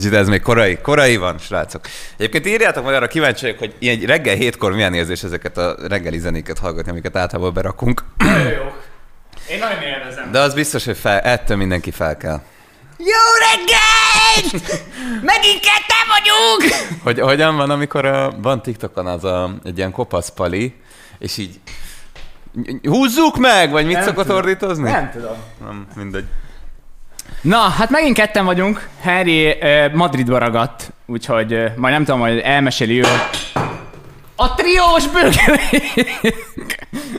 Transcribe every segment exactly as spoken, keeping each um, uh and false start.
De ez még korai, korai van, srácok. Egyébként írjátok meg arra, kíváncsi vagyok, hogy ilyen reggel hétkor milyen érzés ezeket a reggeli zenéket hallgatni, amiket általában berakunk. Nagyon jó. Én nagyon élvezem. De az biztos, hogy fel, ettől mindenki fel kell. Jó reggelt! Megint ketten vagyunk! Hogy, hogyan van, amikor a, van TikTokon az a, egy ilyen kopasz pali, és így húzzuk meg, vagy mit nem szokott tudom. Ordítozni? Nem tudom. Nem, mindegy. Na, hát megint ketten vagyunk. Harry uh, Madridba ragadt, úgyhogy uh, majd nem tudom, hogy elmeséli ő. A triós bögrék!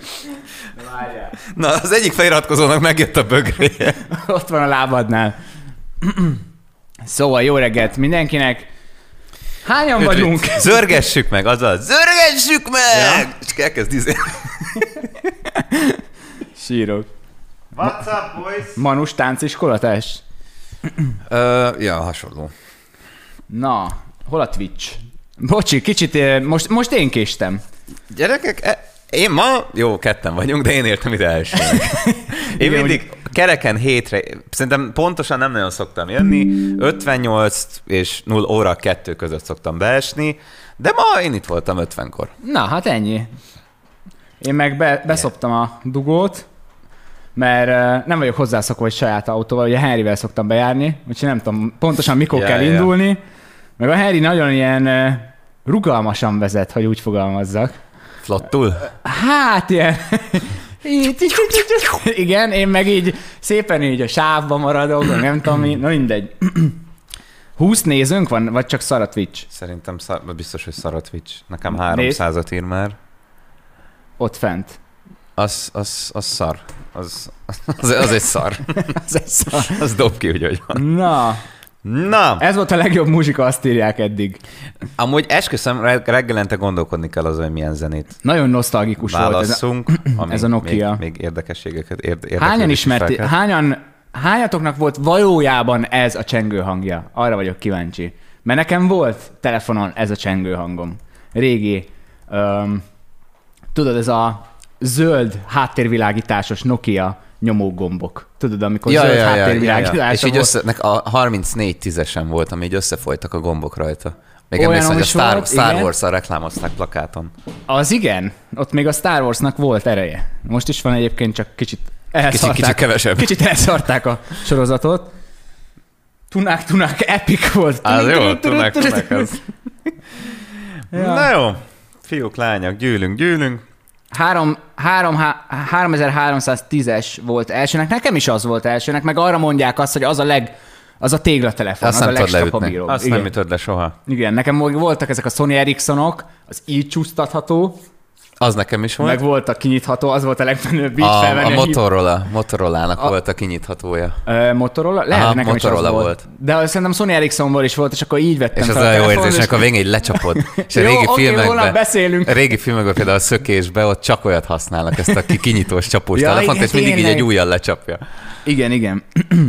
Na, az egyik feliratkozónak megjött a bögréje. Ott van a lábadnál. Szóval jó reggelt mindenkinek. Hányan Öt, vagyunk? Zörgessük meg, azaz. Zörgessük meg! Ja. És elkezd izé. Sírok. What's up, boys? Manus tánciskolatás? uh, ja, hasonló. Na, hol a Twitch? Bocsi, kicsit, most, most én késtem. Gyerekek, én ma, jó, ketten vagyunk, de én értem ide elsőnek. Én mindig kereken hétre, szerintem pontosan nem nagyon szoktam jönni, ötvennyolc és nulla óra kettő között szoktam beesni, de ma én itt voltam ötvenkor. Na, hát ennyi. Én meg be, beszoptam a dugót, mert uh, nem vagyok hozzászokva, hogy saját autóval, ugye Henryvel szoktam bejárni, úgyhogy nem tudom pontosan mikor yeah, kell yeah. indulni, meg a Henry nagyon ilyen uh, rugalmasan vezet, hogy úgy fogalmazzak. Flottul? Hát ilyen. Igen, én meg így szépen így a sávban maradok, nem tudom mi, na mindegy. húsz nézőnk van, vagy csak szar a Twitch? Szerintem szar, biztos, hogy szar a Twitch. Nekem háromszázat ír már. Ott fent. Az, az, az szar. Az, az, az egy szar. Az egy szar. Az dob ki, úgy, hogy van. Na. Na. Ez volt a legjobb muzsika, azt írják eddig. Amúgy esküszöm, reggelente gondolkodni kell azon, hogy milyen zenét nagyon nosztalgikus válasszunk, volt ez a, ez a Nokia. Még, még érdekességeket érd, Hányan ismerti, hányan, hányatoknak volt valójában ez a csengő hangja? Arra vagyok kíváncsi. Mert nekem volt telefonon ez a csengő hangom. Régi, um, tudod, ez a zöld háttérvilágításos Nokia nyomógombok. Tudod, amikor ja, zöld ja, háttérvilágítása ja, ja. És így volt. össze, a harmincnégy tízesen volt, ami így összefolytak a gombok rajta. Még emlékszem, hogy a Star, volt, Star Wars-szal reklámozták plakáton. Az igen, ott még a Star Wars-nak volt ereje. Most is van egyébként, csak kicsit elszarták. Kicsit, kicsit kevesebb. Kicsit elszarták a sorozatot. Tunák, tunák, epic volt. Az jó, tunák, tunák az. Ja. Na jó, fiúk, lányok, gyűlünk, gyűlünk. Három, három, há, háromezer-háromszáztízes volt elsőnek, nekem is az volt elsőnek, meg arra mondják azt, hogy az a leg, az a téglaltelefon, azt az a legstapabíróbb. Azt igen. nem ütöd le soha. Igen, nekem voltak ezek a Sony Ericssonok, az így csúsztatható. Az nekem is volt. Meg volt a kinyitható, az volt a legmenőbb így a, felvenni. A Motorola, Motorolának a, volt a kinyithatója. Uh, Motorola? Lehet, Aha, nekem Motorola is az volt. volt. De szerintem Sony Ericssonból is volt, és akkor így vettem és fel. És az olyan jó érzés, amikor a végén így lecsapod. És a régi jó, filmekben, okay, beszélünk. A régi filmekben például a szökésben ott csak olyat használnak, ezt a kinyitós csapós ja, telefont, igen, és mindig tényleg. így egy ujjal lecsapja. Igen, igen.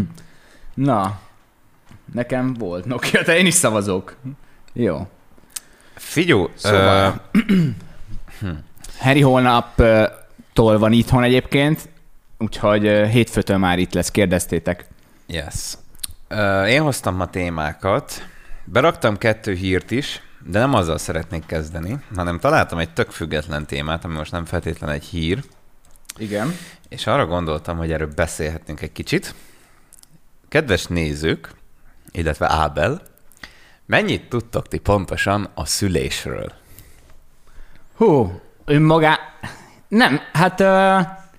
Na, nekem volt Nokia, de én is szavazok. Jó. Figyú, szóval... Uh... Harry holnaptól van itthon egyébként, úgyhogy hétfőtől már itt lesz, kérdeztétek. Yes. Uh, én hoztam ma témákat, beraktam kettő hírt is, de nem azzal szeretnék kezdeni, hanem találtam egy tök független témát, ami most nem feltétlenül egy hír. Igen. És arra gondoltam, hogy erről beszélhetnénk egy kicsit. Kedves nézők, illetve Ábel, mennyit tudtok ti pontosan a szülésről? Hú, önmagá... Nem, hát uh,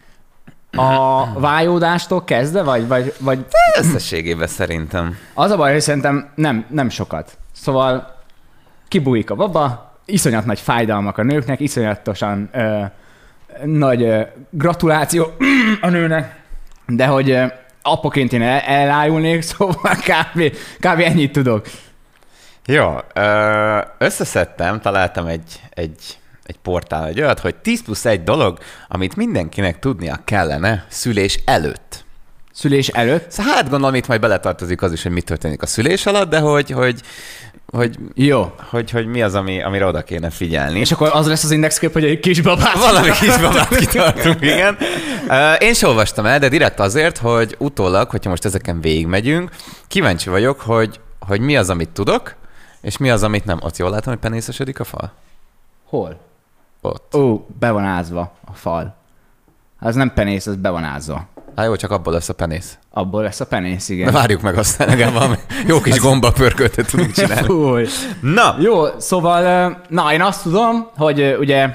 a vájódástól kezdve, vagy... vagy, vagy... Összességében szerintem. Az a baj, hogy szerintem nem, nem sokat. Szóval kibújik a baba, iszonyat nagy fájdalmak a nőknek, iszonyatosan uh, nagy uh, gratuláció a nőnek, de hogy uh, apaként én el, elájulnék, szóval kb, kb. Ennyit tudok. Jó, összeszedtem, találtam egy, egy, egy portál, egy olyat, hogy tíz plusz egy dolog, amit mindenkinek tudnia kellene szülés előtt. Szülés előtt? Szóval hát gondolom, itt majd beletartozik az is, hogy mi történik a szülés alatt, de hogy, hogy, hogy, jó. hogy, hogy mi az, ami, amire oda kéne figyelni. És akkor az lesz az indexkép, hogy egy kisbabát. Valami kisbabát kitartunk, igen. Én sem olvastam el, de direkt azért, hogy utólag, hogyha most ezeken végigmegyünk, kíváncsi vagyok, hogy hogy mi az, amit tudok, és mi az, amit nem. Ott jól látom, hogy penészesedik a fal? Hol? Ott. Ó, be van ázva a fal. Az nem penész, az be van ázva. Hát jó, csak abból lesz a penész. Abból lesz a penész, igen. Na várjuk meg aztán, legalább valami jó kis gombapörköltet tudunk csinálni. Fúj. Na! Jó, szóval, na én azt tudom, hogy ugye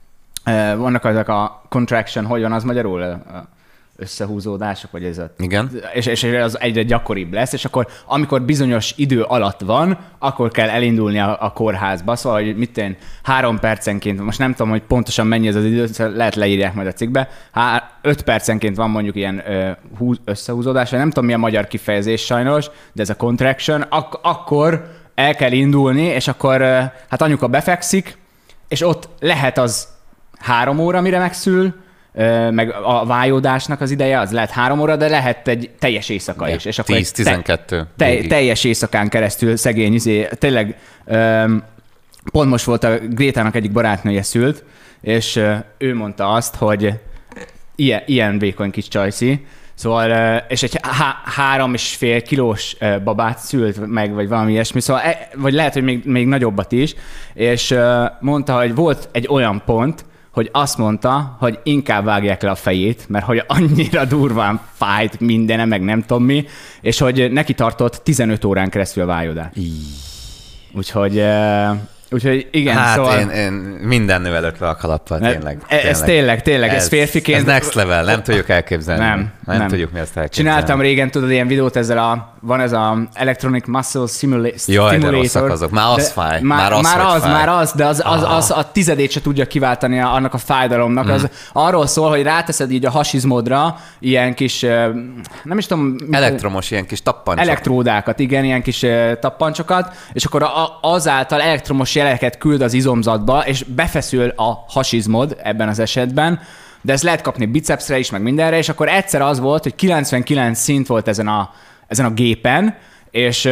vannak ezek a contraction, hogy van az magyarul? Összehúzódások, vagy ez a... Igen. És, és az egyre gyakoribb lesz, és akkor amikor bizonyos idő alatt van, akkor kell elindulni a, a kórházba. Szóval, hogy mit én, három percenként, most nem tudom, hogy pontosan mennyi ez az idő, lehet leírják majd a cikkbe, Há, öt percenként van mondjuk ilyen ö, húz, összehúzódás, nem tudom mi a magyar kifejezés sajnos, de ez a contraction, ak- akkor el kell indulni, és akkor ö, hát anyuka befekszik, és ott lehet az három óra, mire megszül, meg a vájódásnak az ideje, az lehet három óra, de lehet egy teljes éjszaka is. És akkor tíz-tizenkettő. Te, te, teljes éjszakán keresztül szegény, izé, tényleg um, pont most volt a Grétának egyik barátnője szült, és uh, ő mondta azt, hogy ilyen, ilyen vékony kis csajszi, szóval, uh, és egy há- három és fél kilós uh, babát szült meg, vagy valami ilyesmi, szóval, e, vagy lehet, hogy még, még nagyobbat is, és uh, mondta, hogy volt egy olyan pont, hogy azt mondta, hogy inkább vágják le a fejét, mert hogy annyira durván fájt mindene, meg nem tudom mi, és hogy neki tartott tizenöt órán keresztül a vájódás. Úgyhogy, uh, úgyhogy igen, hát szóval... én, én minden nő előtt le a kalappal, tényleg. Ez tényleg, tényleg, tényleg ez, ez férfiként... Ez next level, nem tudjuk elképzelni. Nem, nem, nem. tudjuk mi azt elképzelni. Csináltam régen, tudod, ilyen videót ezzel a... Van ez a Electronic Muscle Simula- Jaj, Stimulator. de rosszak azok. Már az fáj. Már, már az, már az, fáj. már az, de az, az, az a tizedét se tudja kiváltani annak a fájdalomnak. Mm. Az arról szól, hogy ráteszed így a hasizmodra ilyen kis, nem is tudom... Elektromos ilyen kis tappancsok. Elektródákat, igen, ilyen kis tappancsokat, és akkor azáltal elektromos jeleket küld az izomzatba, és befeszül a hasizmod ebben az esetben, de ezt lehet kapni bicepsre is, meg mindenre, és akkor egyszer az volt, hogy kilencvenkilenc szint volt ezen a, ezen a gépen, és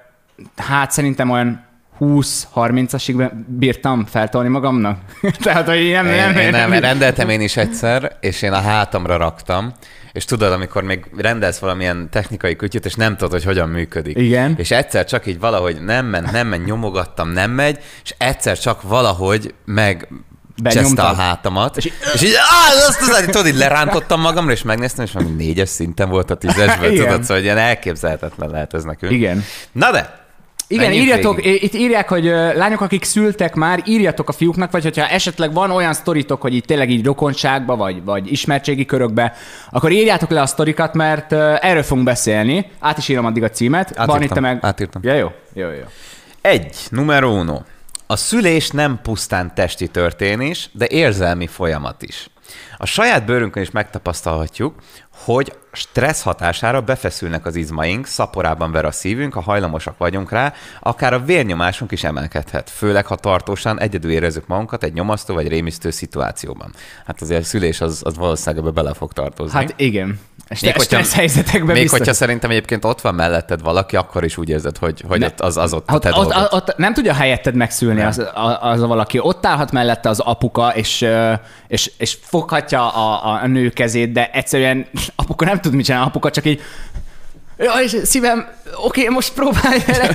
hát szerintem olyan húsz-harmincasig bírtam feltolni magamnak. Tehát, hogy nem... Én, nem, én nem, nem rendeltem én is egyszer, és én a hátamra raktam, és tudod, amikor még rendelsz valamilyen technikai kütyüt, és nem tudod, hogy hogyan működik. Igen. És egyszer csak így valahogy nem ment, nem ment, nyomogattam, nem megy, és egyszer csak valahogy meg cseszte a hátamat, és, és így, áh, azt az, tudod, így lerántottam magamra, és megnéztem, és valami négyes szinten volt a tízesből, tudod, szóval ilyen elképzelhetetlen lehet ez nekünk. Igen. Na de, igen, írjatok, végig. Itt írják, hogy lányok, akik szültek már, írjatok a fiúknak, vagy hogyha esetleg van olyan sztoritok, hogy így tényleg így rokonságba, vagy, vagy ismertségi körökbe, akkor írjátok le a sztorikat, mert erről fogunk beszélni. Át is írom addig a címet. Átírtam, meg... átírtam. Ja, jó, jó, jó. Egy, numero uno. A szülés nem pusztán testi történés, de érzelmi folyamat is. A saját bőrünkön is megtapasztalhatjuk, hogy stressz hatására befeszülnek az izmaink, szaporában ver a szívünk, ha hajlamosak vagyunk rá, akár a vérnyomásunk is emelkedhet, főleg ha tartósan egyedül érezzük magunkat egy nyomasztó vagy rémisztő szituációban. Hát azért a szülés az, az valószínűleg ebbe bele fog tartozni. Hát igen. Még, stressz helyzetekben még biztos. hogyha szerintem egyébként ott van melletted valaki, akkor is úgy érzed, hogy, hogy ott az, az ott, ott, ott, ott, ott, ott nem tudja helyetted megszülni az, az a valaki. Ott állhat mellette az apuka, és, és, és foghatja a, a nő kezét, de egyszerűen apuka nem tud mit csinálni, apuka csak így jaj, szívem, oké, most próbálj el.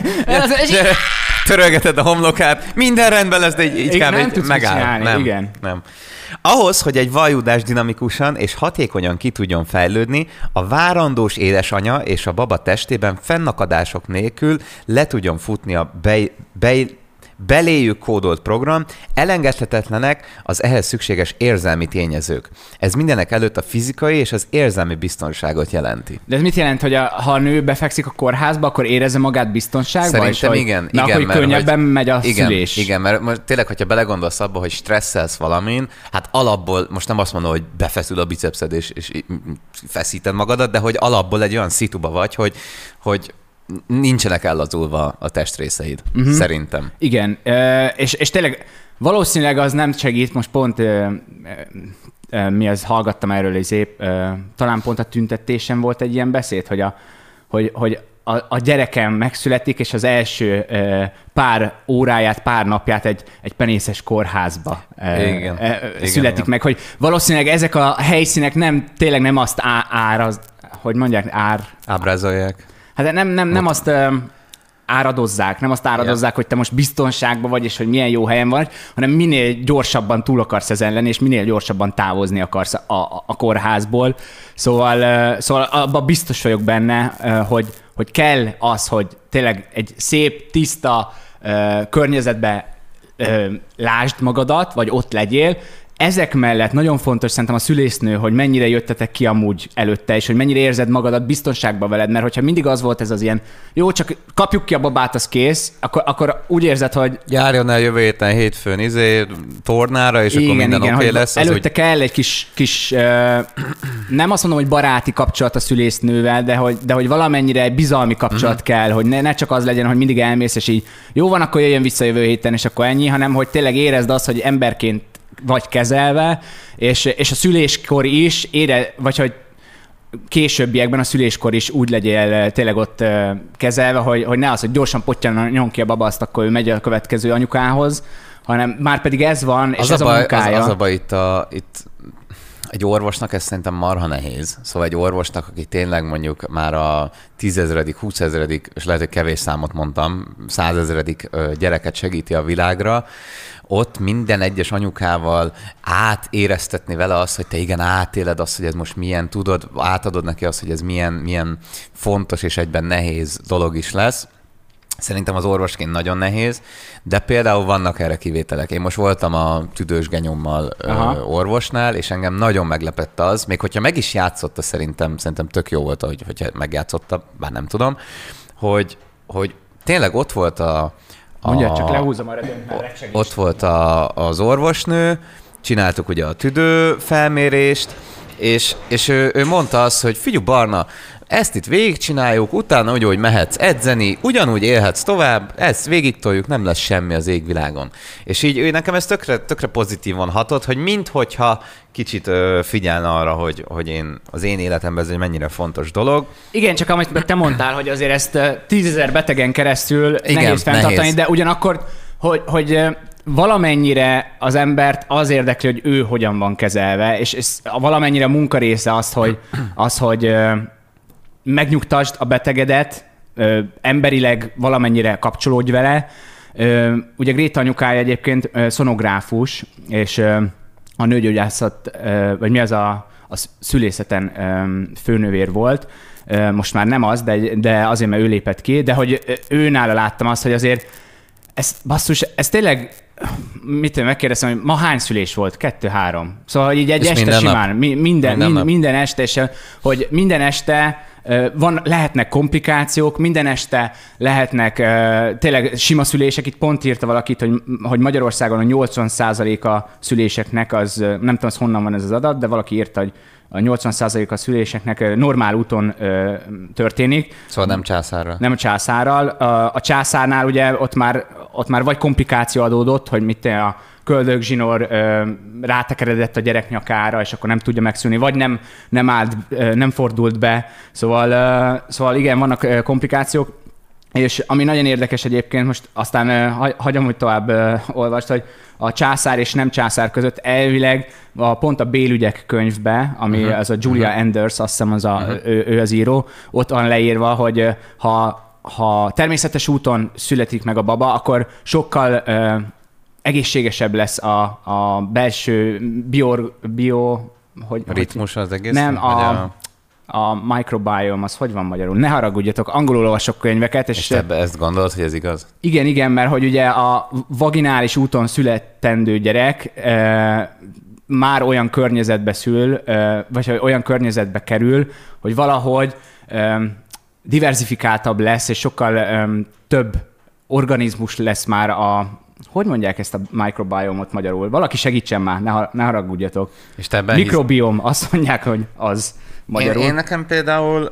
Törölgeted a homlokát, minden rendben lesz, de így, így igen, kb. Nem tudsz megáll. csinálni, nem, igen. Nem. Ahhoz, hogy egy vajúdás dinamikusan és hatékonyan ki tudjon fejlődni, a várandós édesanya és a baba testében fennakadások nélkül le tudjon futni a be, be, beléjük kódolt program, elengedhetetlenek az ehhez szükséges érzelmi tényezők. Ez mindenek előtt a fizikai és az érzelmi biztonságot jelenti. De ez mit jelent, hogy a, ha a nő befekszik a kórházba, akkor érezze magát biztonságban? Szerintem és igen. Hogy, na, igen hogy mert, könnyebben hogy, megy a igen, szülés. Igen, mert most tényleg, hogyha belegondolsz abba, hogy stresszelsz valamin, hát alapból, most nem azt mondom, hogy befeszül a bicepszed és, és feszíted magadat, de hogy alapból egy olyan szituba vagy, hogy, hogy nincsenek ellazulva a testrészeid, uh-huh. szerintem. Igen, és, és tényleg valószínűleg az nem segít, most pont mi az, hallgattam erről az épp, talán pont a tüntetésen volt egy ilyen beszéd, hogy a, hogy, hogy a, a gyerekem megszületik, és az első pár óráját, pár napját egy, egy penészes kórházba igen. születik igen, meg, hogy valószínűleg ezek a helyszínek nem, tényleg nem azt á, áraz, hogy mondják, ár... Ábrázolják. Hát nem, nem, nem azt... áradozzák, nem azt áradozzák, yeah. hogy te most biztonságban vagy, és hogy milyen jó helyen vagy, hanem minél gyorsabban túl akarsz ezen lenni, és minél gyorsabban távozni akarsz a, a, a kórházból. Szóval, szóval abban biztos vagyok benne, hogy, hogy kell az, hogy tényleg egy szép, tiszta környezetbe lásd magadat, vagy ott legyél. Ezek mellett nagyon fontos szerintem a szülésznő, hogy mennyire jöttetek ki amúgy előtte, és hogy mennyire érzed magadat biztonságban veled, mert hogyha mindig az volt ez az ilyen, jó, csak kapjuk ki a babát, az kész, akkor, akkor úgy érzed, hogy... Járjon el jövő héten hétfőn izé, tornára, és igen, akkor minden oké okay lesz. Előtte hogy... kell egy kis, kis uh, nem azt mondom, hogy baráti kapcsolat a szülésznővel, de hogy, de hogy valamennyire egy bizalmi kapcsolat uh-huh. kell, hogy ne, ne csak az legyen, hogy mindig elmész, és így jó van, akkor jöjjön vissza jövő héten, és akkor ennyi, hanem hogy tényleg érezd azt, hogy emberként vagy kezelve, és, és a szüléskor is, ére, vagy hogy későbbiekben a szüléskor is úgy legyél tényleg ott kezelve, hogy, hogy ne az, hogy gyorsan pottyan nyom ki a baba, azt akkor ő megy a következő anyukához, hanem már pedig ez van, és az ez a, baj, munkája. Az, az a baj itt, a, itt egy orvosnak ez szerintem marha nehéz. Szóval egy orvosnak, aki tényleg mondjuk már a tízezredik, húszezredik, és lehet, hogy kevés számot mondtam, százezredik gyereket segíti a világra, ott minden egyes anyukával átéreztetni vele azt, hogy te igen, átéled azt, hogy ez most milyen, tudod, átadod neki azt, hogy ez milyen, milyen fontos és egyben nehéz dolog is lesz. Szerintem az orvosként nagyon nehéz, de például vannak erre kivételek. Én most voltam a tüdős genyommal Aha. orvosnál, és engem nagyon meglepett az, még hogyha meg is játszotta, szerintem, szerintem tök jó volt, hogy, hogyha megjátszotta, bár nem tudom, hogy, hogy tényleg ott volt a Mondja, csak lehúzom a redőnyt, mert segíts. Ott volt a, az orvosnő, csináltuk ugye a tüdő felmérést, és, és ő, ő mondta azt, hogy figyelj Barna, ezt itt végigcsináljuk, utána úgy, hogy mehetsz edzeni, ugyanúgy élhetsz tovább, ezt végigtoljuk, nem lesz semmi az égvilágon. És így ő nekem ez tökre, tökre pozitívan hatott, hogy minthogyha kicsit ö, figyelne arra, hogy, hogy én, az én életemben ez egy mennyire fontos dolog. Igen, csak amit te mondtál, hogy azért ezt tízezer betegen keresztül Igen, nehéz fenntartani, nehéz. De ugyanakkor, hogy, hogy valamennyire az embert az érdekli, hogy ő hogyan van kezelve, és ez valamennyire a munka része az, hogy, az, hogy megnyugtasd a betegedet, ö, emberileg valamennyire kapcsolódj vele. Ö, ugye Gréta anyukája egyébként ö, szonográfus, és ö, a nőgyógyászat, ö, vagy mi az a, a szülészeten ö, főnövér volt. Ö, most már nem az, de, de azért, mert ő lépett ki, de hogy őnála láttam azt, hogy azért ez, basszus, ez tényleg, mit tudom, megkérdeztem, hogy ma hány szülés volt? Kettő-három. Szóval, hogy így egy és este minden simán, nap. minden, minden, minden, minden este, és hogy minden este van, lehetnek komplikációk, minden este lehetnek uh, tényleg sima szülések. Itt pont írta valakit, hogy, hogy Magyarországon a nyolcvan százaléka szüléseknek, az nem tudom, az honnan van ez az adat, de valaki írta, hogy a nyolcvan százaléka a szüléseknek normál úton uh, történik. Szóval nem császárral. Nem császárral. A, a császárnál ugye ott már, ott már vagy komplikáció adódott, hogy mit a köldögzsinór rátekeredett a gyerek nyakára, és akkor nem tudja megszűnni, vagy nem, nem állt, ö, nem fordult be. Szóval, ö, szóval igen, vannak ö, komplikációk, és ami nagyon érdekes egyébként, most aztán ö, hagyom, hogy tovább ö, olvast, hogy a császár és nem császár között elvileg a, pont a Bélügyek könyvbe, ami uh-huh. az a Julia uh-huh. Anders, azt hiszem az a, uh-huh. ő, ő az író, ott van leírva, hogy ha, ha természetes úton születik meg a baba, akkor sokkal ö, egészségesebb lesz a, a belső bio... bio hogy, a ritmus az egész? Nem, a, a... a microbiome, az hogy van magyarul? Ne haragudjatok, angolul olvasok könyveket. És, és te ebbe ezt gondolod, hogy ez igaz? Igen, igen, mert hogy ugye a vaginális úton születendő gyerek e, már olyan környezetbe szül, e, vagy olyan környezetbe kerül, hogy valahogy e, diversifikáltabb lesz, és sokkal e, több organizmus lesz már a hogy mondják ezt a microbiomot magyarul? Valaki segítsen már, ne, ne haragudjatok. És te Mikrobiom, hisz... azt mondják, hogy az magyarul. Én, én nekem például,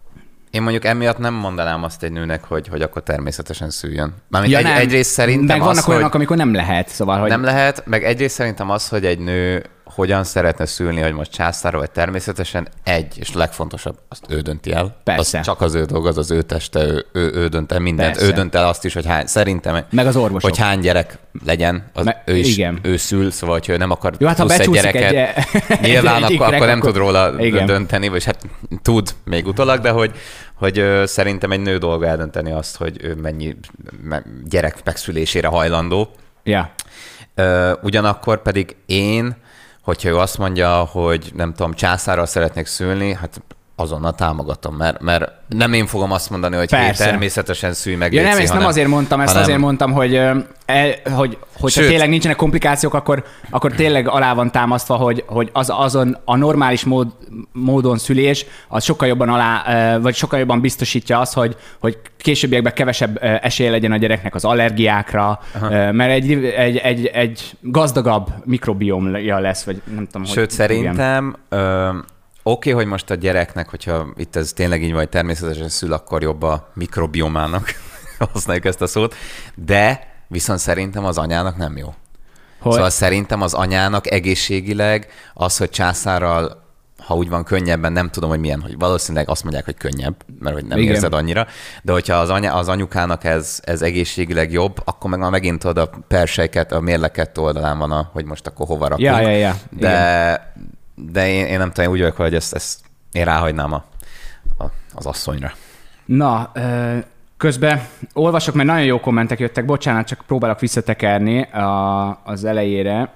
én mondjuk emiatt nem mondanám azt egy nőnek, hogy, hogy akkor természetesen szüljön. Mármint ja, egy, egyrészt szerintem meg vannak az, olyanok, hogy... amikor nem lehet. Szóval, hogy... Nem lehet, meg egyrészt szerintem az, hogy egy nő hogyan szeretne szülni, hogy most császárra vagy természetesen, egy, és legfontosabb, azt ő dönti el. Persze. Az csak az ő dolga, az az ő teste, ő, ő, ő dönt el mindent. Persze. Ő dönt el azt is, hogy hány, szerintem, meg az orvosok. hogy hány gyerek legyen, az Me, ő is, igen. ő szül, szóval, hogyha ő nem akar jó, hát, plusz egy gyereket, egy, nyilván egy, egy akkor, akkor nem akkor... tud róla igen. dönteni, vagy hát tud még utólag, de hogy, hogy ö, szerintem egy nő dolga eldönteni azt, hogy ő mennyi gyerek megszülésére hajlandó. Yeah. Ö, ugyanakkor pedig én, hogyha ő azt mondja, hogy nem tudom, császárral szeretnék szülni, hát azonnal támogatom, mert, mert nem én fogom azt mondani, hogy hé, természetesen szülj meg. Ja, léci, nem, ezt hanem, nem azért mondtam, ezt hanem... azért mondtam, hogy, el, hogy hogyha Sőt. tényleg nincsenek komplikációk, akkor, akkor tényleg alá van támasztva, hogy, hogy az, azon a normális mód, módon szülés, az sokkal jobban alá, vagy sokkal jobban biztosítja azt, hogy, hogy későbbiekben kevesebb esélye legyen a gyereknek az allergiákra, aha, mert egy, egy, egy, egy gazdagabb mikrobiomja lesz, vagy nem tudom, Sőt, hogy szerintem... Ö... Oké, okay, hogy most a gyereknek, hogyha itt ez tényleg így vagy természetesen szül, akkor jobb a mikrobiomának, használjuk ezt a szót, de viszont szerintem az anyának nem jó. Hogy? Szóval szerintem az anyának egészségileg az, hogy császárral, ha úgy van könnyebben, nem tudom, hogy milyen, hogy valószínűleg azt mondják, hogy könnyebb, mert hogy nem igen, érzed annyira, de hogyha az, anya, az anyukának ez, ez egészségileg jobb, akkor meg már megint oda a persejket, a mérleket oldalán van, a, hogy most akkor hova rakunk. Ja, ja, ja. De... Igen. De én, én nem tudom, én úgy vagyok, hogy ezt, ezt én ráhagynám a, a, az asszonyra. Na, közben olvasok, mert nagyon jó kommentek jöttek, bocsánat, csak próbálok visszatekerni a, az elejére.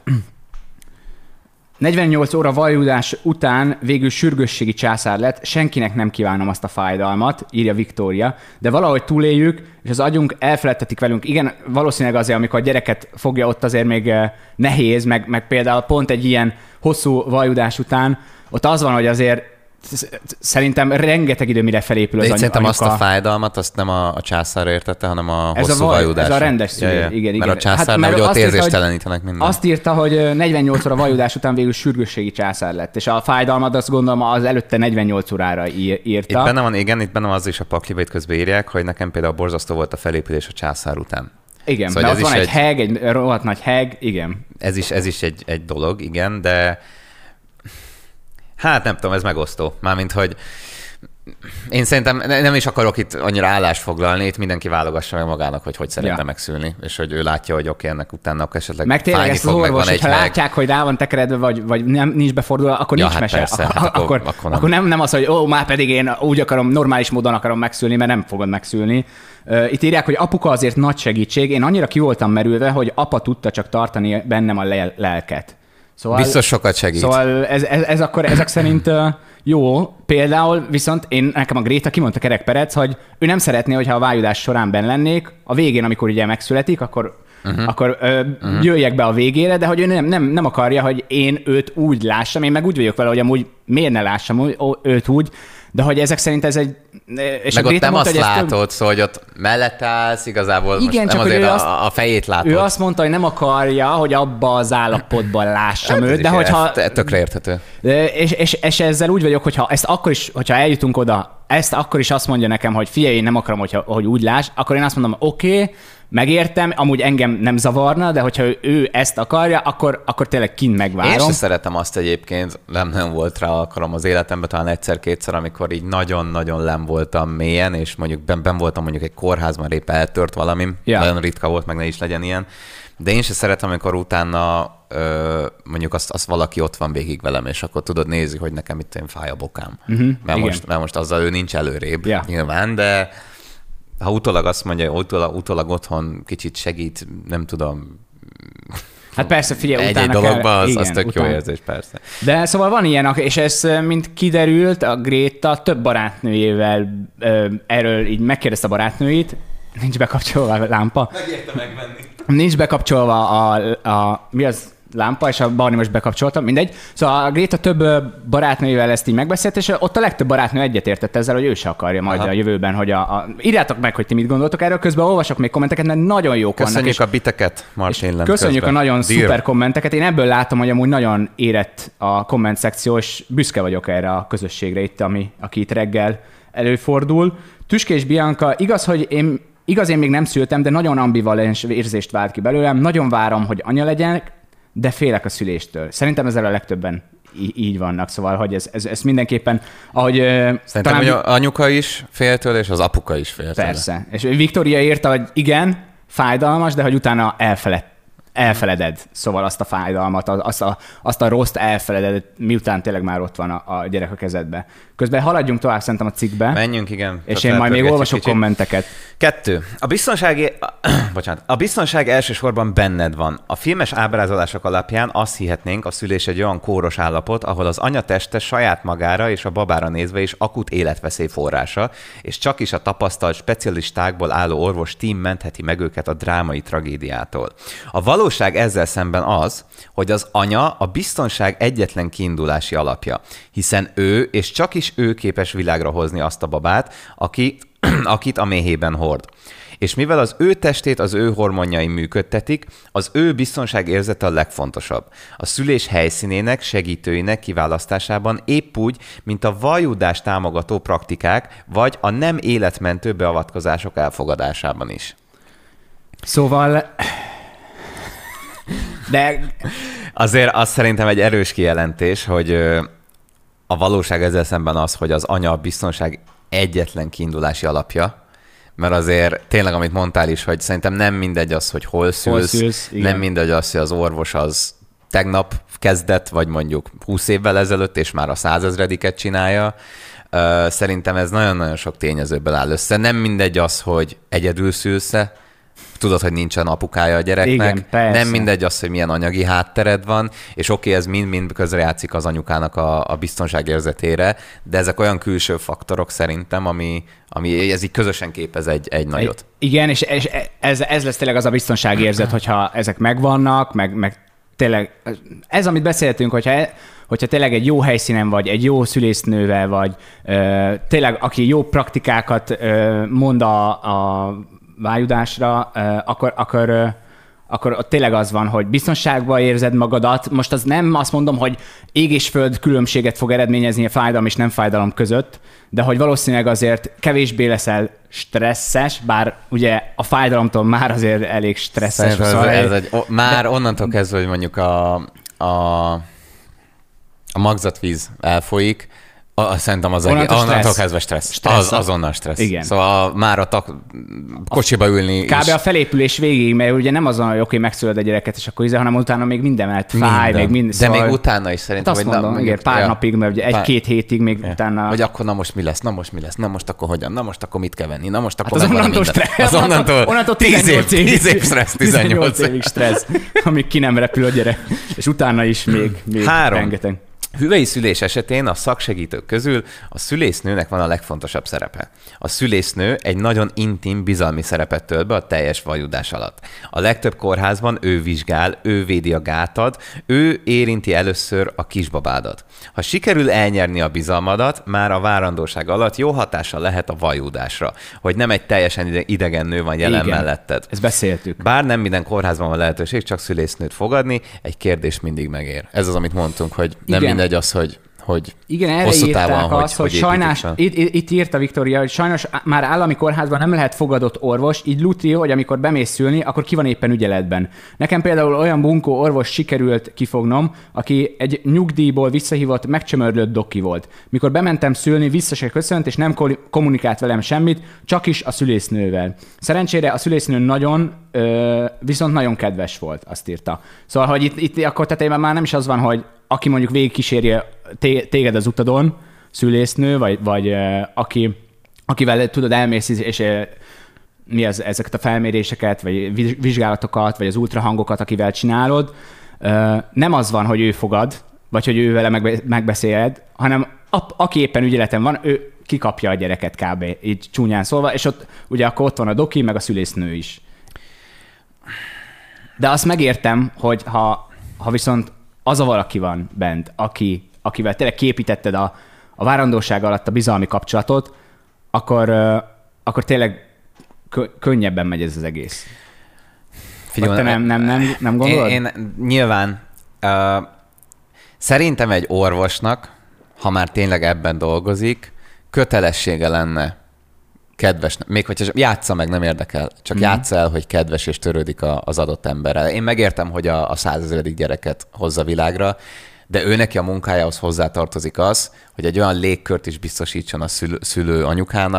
negyvennyolc óra vajudás után végül sürgősségi császár lett, senkinek nem kívánom azt a fájdalmat, írja Viktória, de valahogy túléljük, és az agyunk elfeledtetik velünk. Igen, valószínűleg azért, amikor a gyereket fogja, ott azért még nehéz, meg, meg például pont egy ilyen hosszú vajudás után, ott az van, hogy azért szerintem rengeteg idő, mire felépül az anyuka. Szerintem azt a fájdalmat, azt nem a, a császárra értette, hanem a ez hosszú a vaj, vajudásra. Ez a rendes szülő, ja, ja. igen, igen. Mert a császárnál hát, ugye ott érzéstelenítenek minden. Azt írta, hogy negyvennyolc óra vajudás után végül sürgősségi császár lett, és a fájdalmat azt gondolom az előtte negyvennyolc órára írta. Itt benne van, igen, itt benne van az is a pakliba, itt közben írják, hogy nekem például borzasztó volt a felépülés a császár után. Igen, szóval mert ott van egy, egy heg, egy rohadt nagy heg, igen. Ez is, ez is egy, egy dolog, igen, de hát nem tudom, ez megosztó. Mármint, hogy én szerintem nem is akarok itt annyira állást foglalni, itt mindenki válogassa meg magának, hogy hogy szeretne ja. megszülni, és hogy ő látja, hogy oké, ennek utána akkor esetleg meg tényleg fájni ezt fog, az meg van orvos, egy ha heg. látják, hogy rá van tekeredve, vagy, vagy nem, nincs befordulva, akkor ja, nincs hát mese. Persze, akkor, hát akkor, akkor, nem. akkor nem, nem az, hogy ó, már pedig én úgy akarom, normális módon akarom megszülni, mert nem fogod megszülni. Itt írják, hogy apuka azért nagy segítség. Én annyira ki voltam merülve, hogy apa tudta csak tartani bennem a lel- lelket. Szóval, biztos sokat segít. Szóval ez, ez, ez akkor ezek szerint jó. Például viszont én, nekem a Gréta kimondta Kerek Perec, hogy ő nem szeretné, hogyha a vájudás során benn lennék, a végén, amikor ugye megszületik, akkor, uh-huh. akkor ö, uh-huh. jöjjek be a végére, de hogy ő nem, nem, nem akarja, hogy én őt úgy lássam. Én meg úgy vagyok vele, hogy amúgy miért ne lássam őt úgy, de hogy ezek szerint ez egy... És meg ott nem mondta, azt hogy látod, több... szóval, hogy ott mellett állsz, igazából igen, most nem azért a, azt, a fejét látod. Ő azt mondta, hogy nem akarja, hogy abba az állapotban lássam hát őt, de hogyha... Tökre érthető. És, és, és ezzel úgy vagyok, hogyha ezt akkor is, hogyha eljutunk oda, ezt akkor is azt mondja nekem, hogy figyelj, én nem akarom, hogyha, hogy úgy láss, akkor én azt mondom, oké, okay, megértem, amúgy engem nem zavarna, de hogyha ő, ő ezt akarja, akkor, akkor tényleg kint megvárom. Én sem szeretem azt egyébként, nem nagyon volt rá alkalom az életemben, talán egyszer-kétszer, amikor így nagyon-nagyon len voltam mélyen, és mondjuk ben, ben voltam mondjuk egy kórházban, épp eltört valamim, ja. Nagyon ritka volt, meg ne is legyen ilyen. De én sem szeretem, amikor utána ö, mondjuk azt, azt valaki ott van végig velem, és akkor tudod nézni, hogy nekem itt én fáj a bokám. Uh-huh, mert, most, mert most azzal ő nincs előrébb, ja. Nyilván, de ha utólag azt mondja, hogy utólag, utólag otthon kicsit segít, nem tudom. Hát persze, figyelj, egy-egy utána dologba, kell, az, igen, az tök utána. jó érzés, persze. De szóval van ilyen, és ez, mint kiderült, a Gréta több barátnőjével erről így megkérdezte a barátnőit, nincs bekapcsolva a lámpa. Megérte megvenni. Nincs bekapcsolva a, a mi az lámpa, és a Barni most bekapcsoltam, mindegy. Szóval a Gréta több barátnőjével ezt így megbeszélt, és ott a legtöbb barátnő egyetértett ezzel, hogy ő se akarja majd aha. a jövőben, hogy a, a... Írjátok meg, hogy ti mit gondoltok erről, közben olvasok még kommenteket, mert nagyon jók vannak. Köszönjük a biteket, Martin. Köszönjük közben. a nagyon Dear. szuper kommenteket. Én ebből látom, hogy amúgy nagyon érett a komment szekció, és büszke vagyok erre a közösségre itt, ami, aki itt reggel előfordul. Tüskés Bianca, igaz, hogy én Igaz, én még nem szültem, de nagyon ambivalens érzést vált ki belőlem. Nagyon várom, hogy anya legyenek, de félek a szüléstől. Szerintem ezzel a legtöbben í- így vannak, szóval, hogy ez, ez, ez mindenképpen, ahogy... Szerintem, talán... hogy az anyuka is féltől, és az apuka is féltől. Persze. És Viktória írta, hogy igen, fájdalmas, de hogy utána elfeled, elfeleded, szóval azt a fájdalmat, azt a, azt a rossz elfeleded, miután tényleg már ott van a, a gyerek a kezedbe. Közben haladjunk tovább szerintem a cikkbe. Menjünk, igen. És én majd még olvasok kicsit. kommenteket. Kettő. A biztonsági... Bocsánat. A biztonság elsősorban benned van. A filmes ábrázolások alapján azt hihetnénk, a szülés egy olyan kóros állapot, ahol az anya teste saját magára és a babára nézve is akut életveszély forrása, és csak is a tapasztalt specialistákból álló orvos tím mentheti meg őket a drámai tragédiától. A valóság ezzel szemben az, hogy az anya a biztonság egyetlen kiindulási alapja, hiszen ő és csak is ő képes világra hozni azt a babát, aki, akit a méhében hord. És mivel az ő testét az ő hormonjai működtetik, az ő biztonságérzete a legfontosabb. A szülés helyszínének, segítőinek kiválasztásában épp úgy, mint a valljudást támogató praktikák, vagy a nem életmentő beavatkozások elfogadásában is. Szóval... De... Azért az szerintem egy erős kijelentés, hogy a valóság ezzel szemben az, hogy az anya a biztonság egyetlen kiindulási alapja, mert azért tényleg, amit mondtál is, hogy szerintem nem mindegy az, hogy hol szülsz, hol szülsz nem mindegy az, hogy az orvos az tegnap kezdett, vagy mondjuk húsz évvel ezelőtt, és már a százezrediket csinálja. Szerintem ez nagyon-nagyon sok tényezőből áll össze. Nem mindegy az, hogy egyedül szülsz-e, tudod, hogy nincsen apukája a gyereknek. Igen, nem mindegy az, hogy milyen anyagi háttered van, és oké, okay, ez mind-mind közrejátszik az anyukának a, a biztonságérzetére, de ezek olyan külső faktorok szerintem, ami, ami ez így közösen képez egy, egy nagyot. Igen, és ez, ez lesz tényleg az a biztonságérzet, hogyha ezek megvannak, meg, meg tényleg ez, amit beszéltünk, hogyha, hogyha tényleg egy jó helyszínen vagy, egy jó szülésznővel vagy, ö, tényleg aki jó praktikákat ö, mond a, a vájudásra, akkor, akkor, akkor ott tényleg az van, hogy biztonságban érzed magadat. Most az nem azt mondom, hogy ég és föld különbséget fog eredményezni a fájdalom és nem fájdalom között, de hogy valószínűleg azért kevésbé leszel stresszes, bár ugye a fájdalomtól már azért elég stresszes. Ez, szóval ez egy, o, már de, onnantól kezdve, hogy mondjuk a, a, a magzatvíz elfolyik, A, szerintem az onnantól, egész, onnantól kezdve stressz. stressz az, azonnal stressz. Igen. Szóval már a tak, kocsiba ülni Kb. Is. A felépülés végig, mert ugye nem azon, hogy oké, megszülöd a gyereket, és akkor izé, hanem utána még minden mellett fáj, minden. még minden. De szóval, még utána is szerintem. Azt mondom, igen, pár ja, napig, mert ugye egy-két hétig még ja. utána. Vagy akkor na most mi lesz, na most mi lesz, na most akkor hogyan, na most akkor mit kell venni, na most akkor hát az onnantól stressz. Onnantól tíz év, tíz év stressz, tizennyolc évig stressz, amíg ki nem repül a gyerek. És utána is még, még rengeteg. Hüvei szülés esetén a szaksegítők közül a szülésznőnek van a legfontosabb szerepe. A szülésznő egy nagyon intim, bizalmi szerepet tölt be a teljes vajudás alatt. A legtöbb kórházban ő vizsgál, ő védi a gátad, ő érinti először a kisbabádat. Ha sikerül elnyerni a bizalmadat, már a várandóság alatt jó hatással lehet a vajudásra, hogy nem egy teljesen idegen nő van jelen Igen, melletted. Ezt beszéltük. Bár nem minden kórházban van lehetőség csak szülésznőt fogadni, egy kérdés mindig megér. Ez az, amit mondtunk, hogy nem Igen. mindegy az, hogy, hogy Igen, erre hosszú írták távon, azt, hogy, hogy sajnás, itt, itt, itt írta Viktória, hogy sajnos már állami kórházban nem lehet fogadott orvos, így luti, hogy amikor bemész szülni, akkor ki van éppen ügyeletben. Nekem például olyan bunkó orvos sikerült kifognom, aki egy nyugdíjból visszahívott, megcsömörlött doki volt. Mikor bementem szülni, vissza se köszönt, és nem kommunikált velem semmit, csak is a szülésznővel. Szerencsére a szülésznő nagyon, viszont nagyon kedves volt, azt írta. Szóval, hogy itt, itt akkor tetejében már nem is az van, hogy aki mondjuk végigkíséri téged az utadon, szülésznő, vagy, vagy uh, aki, akivel tudod elmész, és uh, mi az, ezeket a felméréseket, vagy vizsgálatokat, vagy az ultrahangokat, akivel csinálod, uh, nem az van, hogy ő fogad, vagy hogy ő vele megbe- megbeszéled, hanem a, aki éppen ügyeleten van, ő kikapja a gyereket kb. Így csúnyán szólva, és ott ugye akkor ott van a doki, meg a szülésznő is. De azt megértem, hogy ha, ha viszont az a valaki van bent, aki, akivel tényleg képítetted a, a várandóság alatt a bizalmi kapcsolatot, akkor, uh, akkor tényleg kö, könnyebben megy ez az egész. Figyelj, te nem, nem, nem, nem gondolod? Én, én nyilván uh, szerintem egy orvosnak, ha már tényleg ebben dolgozik, kötelessége lenne kedves, még hogyha játsza meg, nem érdekel, csak mm. játsza el, hogy kedves és törődik a, az adott emberrel. Én megértem, hogy a, a százezeredik gyereket hozza világra, de ő neki a munkájához hozzátartozik az, hogy egy olyan légkört is biztosítson a szülő, szülő anyukának,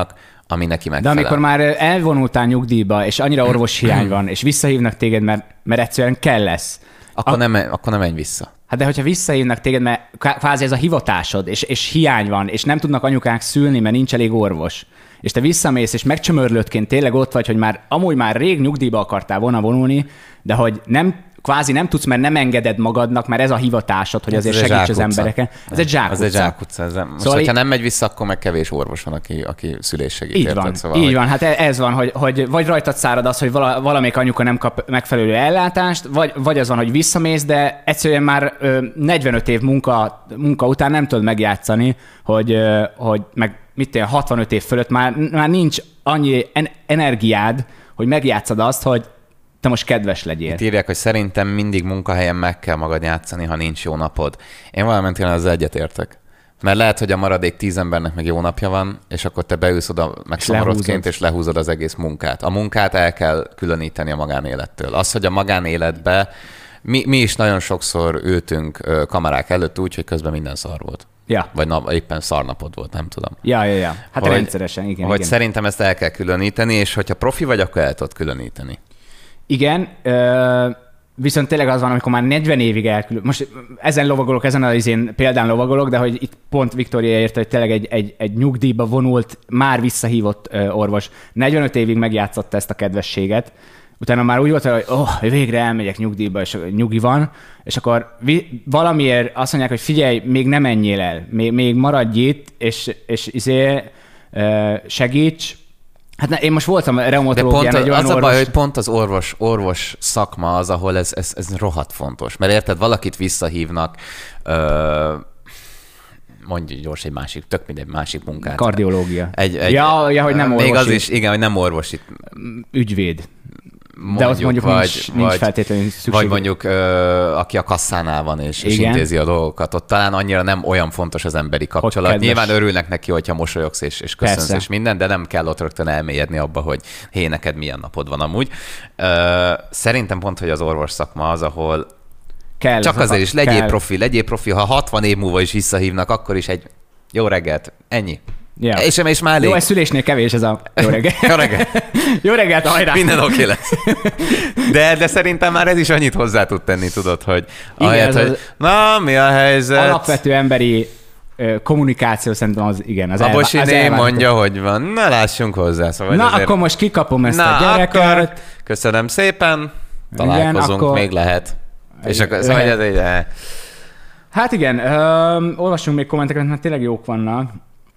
ami neki De megfelel. amikor már elvonultál nyugdíjba, és annyira orvos hiány van, és visszahívnak téged, mert, mert egyszerűen kell lesz. Akkor, A- nem, akkor nem menj vissza. Hát de hogyha visszahívnak téged, mert kvázi ez a hivatásod, és, és hiány van, és nem tudnak anyukák szülni, mert nincs elég orvos, és te visszamész, és megcsömörlődként tényleg ott vagy, hogy már amúgy már rég nyugdíjba akartál volna vonulni, de hogy nem, kvázi nem tudsz, mert nem engeded magadnak, mert ez a hivatásod, hogy azért Ez egy segíts az zsákutca. embereken. Ez egy zsákutca. Az egy zsákutca. Ez most, Szóval hogyha í- nem megy vissza, akkor meg kevés orvos van, aki, aki szülés segít. Így érted? van, Szóval, így hogy- van. Hát e- ez van, hogy, hogy vagy rajtad szárad az, hogy vala, valamelyik anyuka nem kap megfelelő ellátást, vagy, vagy az van, hogy visszamész, de egyszerűen már ö, negyvenöt év munka, munka után nem tudod megjátszani, hogy, ö, hogy meg mit tudom, hatvanöt év fölött már, már nincs annyi en- energiád, hogy megjátszad azt, hogy te most kedves legyél. Itt írják, hogy szerintem mindig munkahelyen meg kell magad játszani, ha nincs jó napod. Én valamint az egyetértek. Mert lehet, hogy a maradék tíz embernek meg jó napja van, és akkor te beülsz oda megszomorodként, lehúzod. és lehúzod az egész munkát. A munkát el kell különíteni a magánélettől. Az, hogy a magánéletbe mi, mi is nagyon sokszor ültünk ö, kamerák előtt úgy, hogy közben minden szar volt. Ja. Vagy nap, éppen szarnapod volt, nem tudom. Ja, ja, ja. Hát Hogy- rendszeresen, igen. Hogy igen. szerintem ezt el kell különíteni, és hogyha profi vagy, akkor el tudod különíteni. Igen, ö, viszont tényleg az van, amikor már negyven évig elkülön. Most ezen lovagolok, ezen az én példán lovagolok, de hogy itt pont Viktória érte, hogy tényleg egy, egy, egy nyugdíjba vonult, már visszahívott ö, orvos negyvenöt évig megjátszotta ezt a kedvességet. Utána már úgy volt, hogy oh, végre elmegyek nyugdíjba, és nyugi van, és akkor vi- valamiért azt mondják, hogy figyelj, még nem menjél el, még, még maradj itt, és, és izé, ö, segíts. Hát ne, én most voltam De pont reumatológián az, egy olyan az a orvos... baj, hogy pont az orvos, orvos szakma az, ahol ez, ez, ez rohadt fontos. Mert érted, valakit visszahívnak, ö, mondj gyors egy másik, tök mindegy másik munkát. Kardiológia. Egy, egy, Ja, ja, hogy nem Még orvosi. az is, igen, hogy nem orvosi. Ügyvéd. De ott mondjuk vagy, nincs, nincs vagy, feltétlenül szükség. Vagy mondjuk, ö, aki a kasszánál van és, és Igen. intézi a dolgokat, ott talán annyira nem olyan fontos az emberi kapcsolat. kedves. Nyilván örülnek neki, hogyha mosolyogsz és, és köszönsz Persze. és minden, de nem kell ott rögtön elmélyedni abba, hogy hé, neked milyen napod van amúgy. Ö, szerintem pont, hogy az orvos szakma az, ahol kell, csak azért is legyél kell. profi, legyél profi, ha hatvan év múlva is visszahívnak, akkor is egy jó reggelt, ennyi. Ja. És, és már elég. Jó, ez szülésnél kevés ez a jó reggelt. Jó reggelt. Jó reggelt, hajrá! Minden oké lesz. De, de szerintem már ez is annyit hozzá tud tenni, tudod, hogy Igen, ahelyett, ez hogy az- na, mi a helyzet? Alapvető emberi ö, kommunikáció szerintem az igen. Az A elvá- az Bosiné elvárható. mondja, hogy van. Na, lássunk hozzá. Szóval Na, azért... akkor most kikapom ezt Na, a gyereket. akkor köszönöm szépen. Találkozunk, akkor- még lehet. És akkor Lehet. szóval ez egy... eh, Hát igen, ö, olvassunk még kommenteket, mert tényleg jók vannak.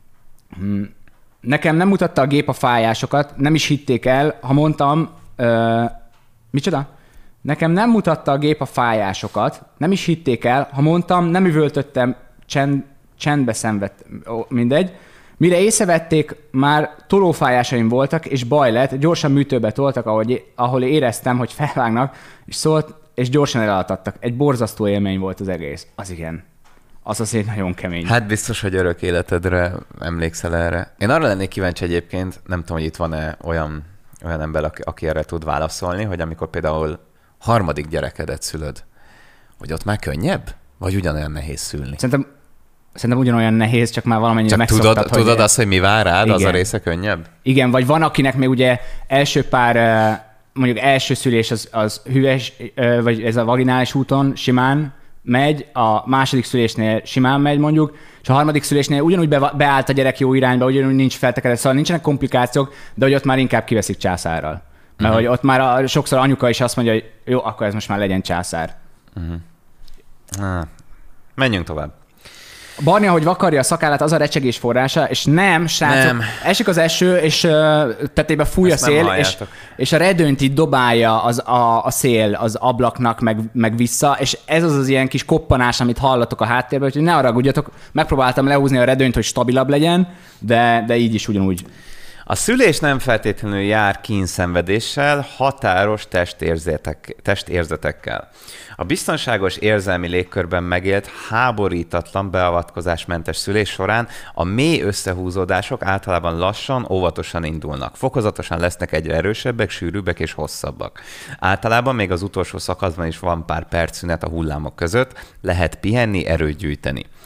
Hm. Nekem nem mutatta a gép a fájásokat, nem is hitték el, ha mondtam... Ö, micsoda? Nekem nem mutatta a gép a fájásokat, nem is hitték el, ha mondtam, nem üvöltöttem, csend, csendbe szenvedtem, ó, mindegy. Mire észrevették, már tolófájásaim voltak, és baj lett, gyorsan műtőbe toltak, ahogy, ahol éreztem, hogy felvágnak, és szólt, és gyorsan elaltattak. Egy borzasztó élmény volt az egész. Az igen. Az azért nagyon kemény. Hát biztos, hogy örök életedre emlékszel erre. Én arra lennék kíváncsi egyébként, nem tudom, hogy itt van-e olyan, olyan ember, aki, aki erre tud válaszolni, hogy amikor például harmadik gyerekedet szülöd, hogy ott már könnyebb? Vagy ugyanolyan nehéz szülni? Szerintem, szerintem ugyanolyan nehéz, csak már valamennyire Csak megszoktad, tudod, hogy tudod azt, hogy mi vár rád, az a Igen. része könnyebb? Igen, vagy van, akinek még ugye első pár, eh, mondjuk első szülés az, az hüves, eh, vagy ez a vaginális úton simán megy, a második szülésnél simán megy mondjuk, és a harmadik szülésnél ugyanúgy be, beállt a gyerek jó irányba, ugyanúgy nincs feltekedett, szóval nincsenek komplikációk, de hogy ott már inkább kiveszik császárral. Mert uh-huh. hogy ott már a, sokszor anyuka is azt mondja, hogy jó, akkor ez most már legyen császár. Ah, menjünk tovább. Barni, ahogy vakarja a szakállát, az a recsegés forrása, és nem, srácok, Nem. esik az eső, és uh, tetébe fúj Ezt a nem szél, és, halljátok. és a redőnyt így dobálja az, a, a szél az ablaknak, meg, meg vissza, és ez az az ilyen kis koppanás, amit hallatok a háttérben, úgyhogy ne haragudjatok, megpróbáltam lehúzni a redőnyt, hogy stabilabb legyen, de, de így is ugyanúgy. A szülés nem feltétlenül jár kínszenvedéssel, határos testérzetek, testérzetekkel. A biztonságos érzelmi légkörben megélt, háborítatlan, beavatkozásmentes szülés során a mély összehúzódások általában lassan, óvatosan indulnak. Fokozatosan lesznek egyre erősebbek, sűrűbbek és hosszabbak. Általában még az utolsó szakaszban is van pár perc szünet a hullámok között, lehet pihenni, erőt gyűjteni.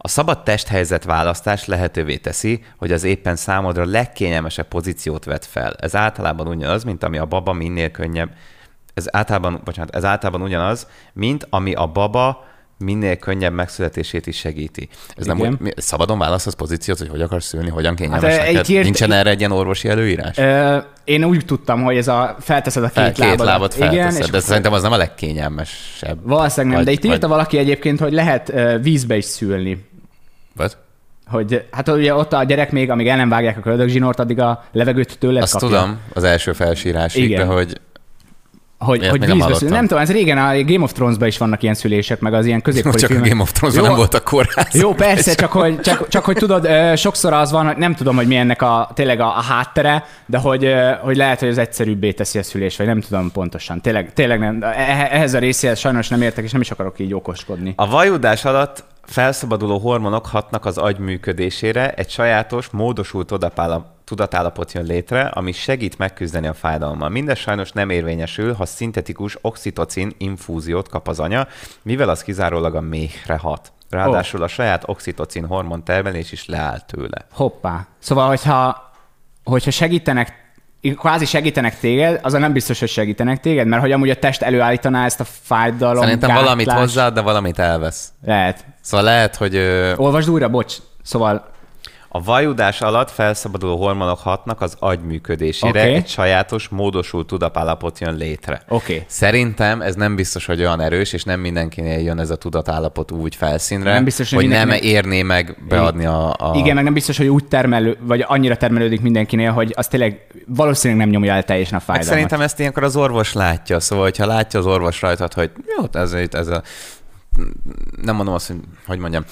A szabad testhelyzet választás lehetővé teszi, hogy az éppen számodra legkényelmesebb pozíciót vett fel. Ez általában ugyanaz, mint ami a baba minél könnyebb. Ez általában, bocsánat, ez általában ugyanaz, mint ami a baba minél könnyebb megszületését is segíti. Ez nem úgy, mi, szabadon választasz pozíciót, hogy hogy akarsz szülni, hogyan kényelmes hát, neked? Írt, Nincsen erre egy ilyen orvosi előírás? Ö, én úgy tudtam, hogy ez a felteszed a két, Fel, két lábad. lábad felteszed, igen, de szerintem az nem a legkényelmesebb. Valószínűleg nem, vagy, de itt írta vagy... valaki egyébként, hogy lehet uh, vízbe is szülni. What? Hogy, hát ugye ott a gyerek még, amíg el nem vágják a köldögzsinort, addig a levegőt tőled Azt kapja. tudom, az első felsírásig, de hogy... Hogy, hogy vízbe szül. Nem tudom, ez régen a Game of Thrones-ban is vannak ilyen szülések, meg az ilyen középkori csak filmek. a Game of Thrones-ban nem voltak kórházak. Jó, persze, csak hogy, csak, csak hogy tudod, sokszor az van, hogy nem tudom, hogy mi ennek a, tényleg a, a háttere, de hogy, hogy lehet, hogy az egyszerűbbé teszi a szülés, vagy nem tudom pontosan. Tényleg, tényleg nem. Ehhez a részéhez sajnos nem értek, és nem is akarok így okoskodni. A vajudás alatt felszabaduló hormonok hatnak az agy működésére, egy sajátos, módosult tudatállapot jön létre, ami segít megküzdeni a fájdalommal. Mindez sajnos nem érvényesül, ha szintetikus oxitocin infúziót kap az anya, mivel az kizárólag a méhre hat. Ráadásul oh. a saját oxitocin hormon termelés is leáll tőle. Hoppá. Szóval, hogyha, hogyha segítenek kvázi segítenek téged, az nem biztos, hogy segítenek téged, mert hogy amúgy a test előállítaná ezt a fájdalom. Szerintem gátlás. Valamit hozzá, de valamit elvesz. Lehet. Szóval lehet, hogy... Olvasd újra, bocs. Szóval... A vajudás alatt felszabaduló hormonok hatnak az agy működésére, okay. egy sajátos, módosult tudatállapot jön létre. Okay. Szerintem ez nem biztos, hogy olyan erős, és nem mindenkinél jön ez a tudatállapot úgy felszínre, nem biztos, hogy, hogy nem érné meg beadni a, a... Igen, meg nem biztos, hogy úgy termelő, vagy annyira termelődik mindenkinél, hogy az tényleg valószínűleg nem nyomja el teljesen a fájdalmat. Meg szerintem ezt ilyenkor az orvos látja, szóval hogyha látja az orvos rajtad, hogy jó, ez, ez a... Nem mondom azt, hogy hogy mondjam...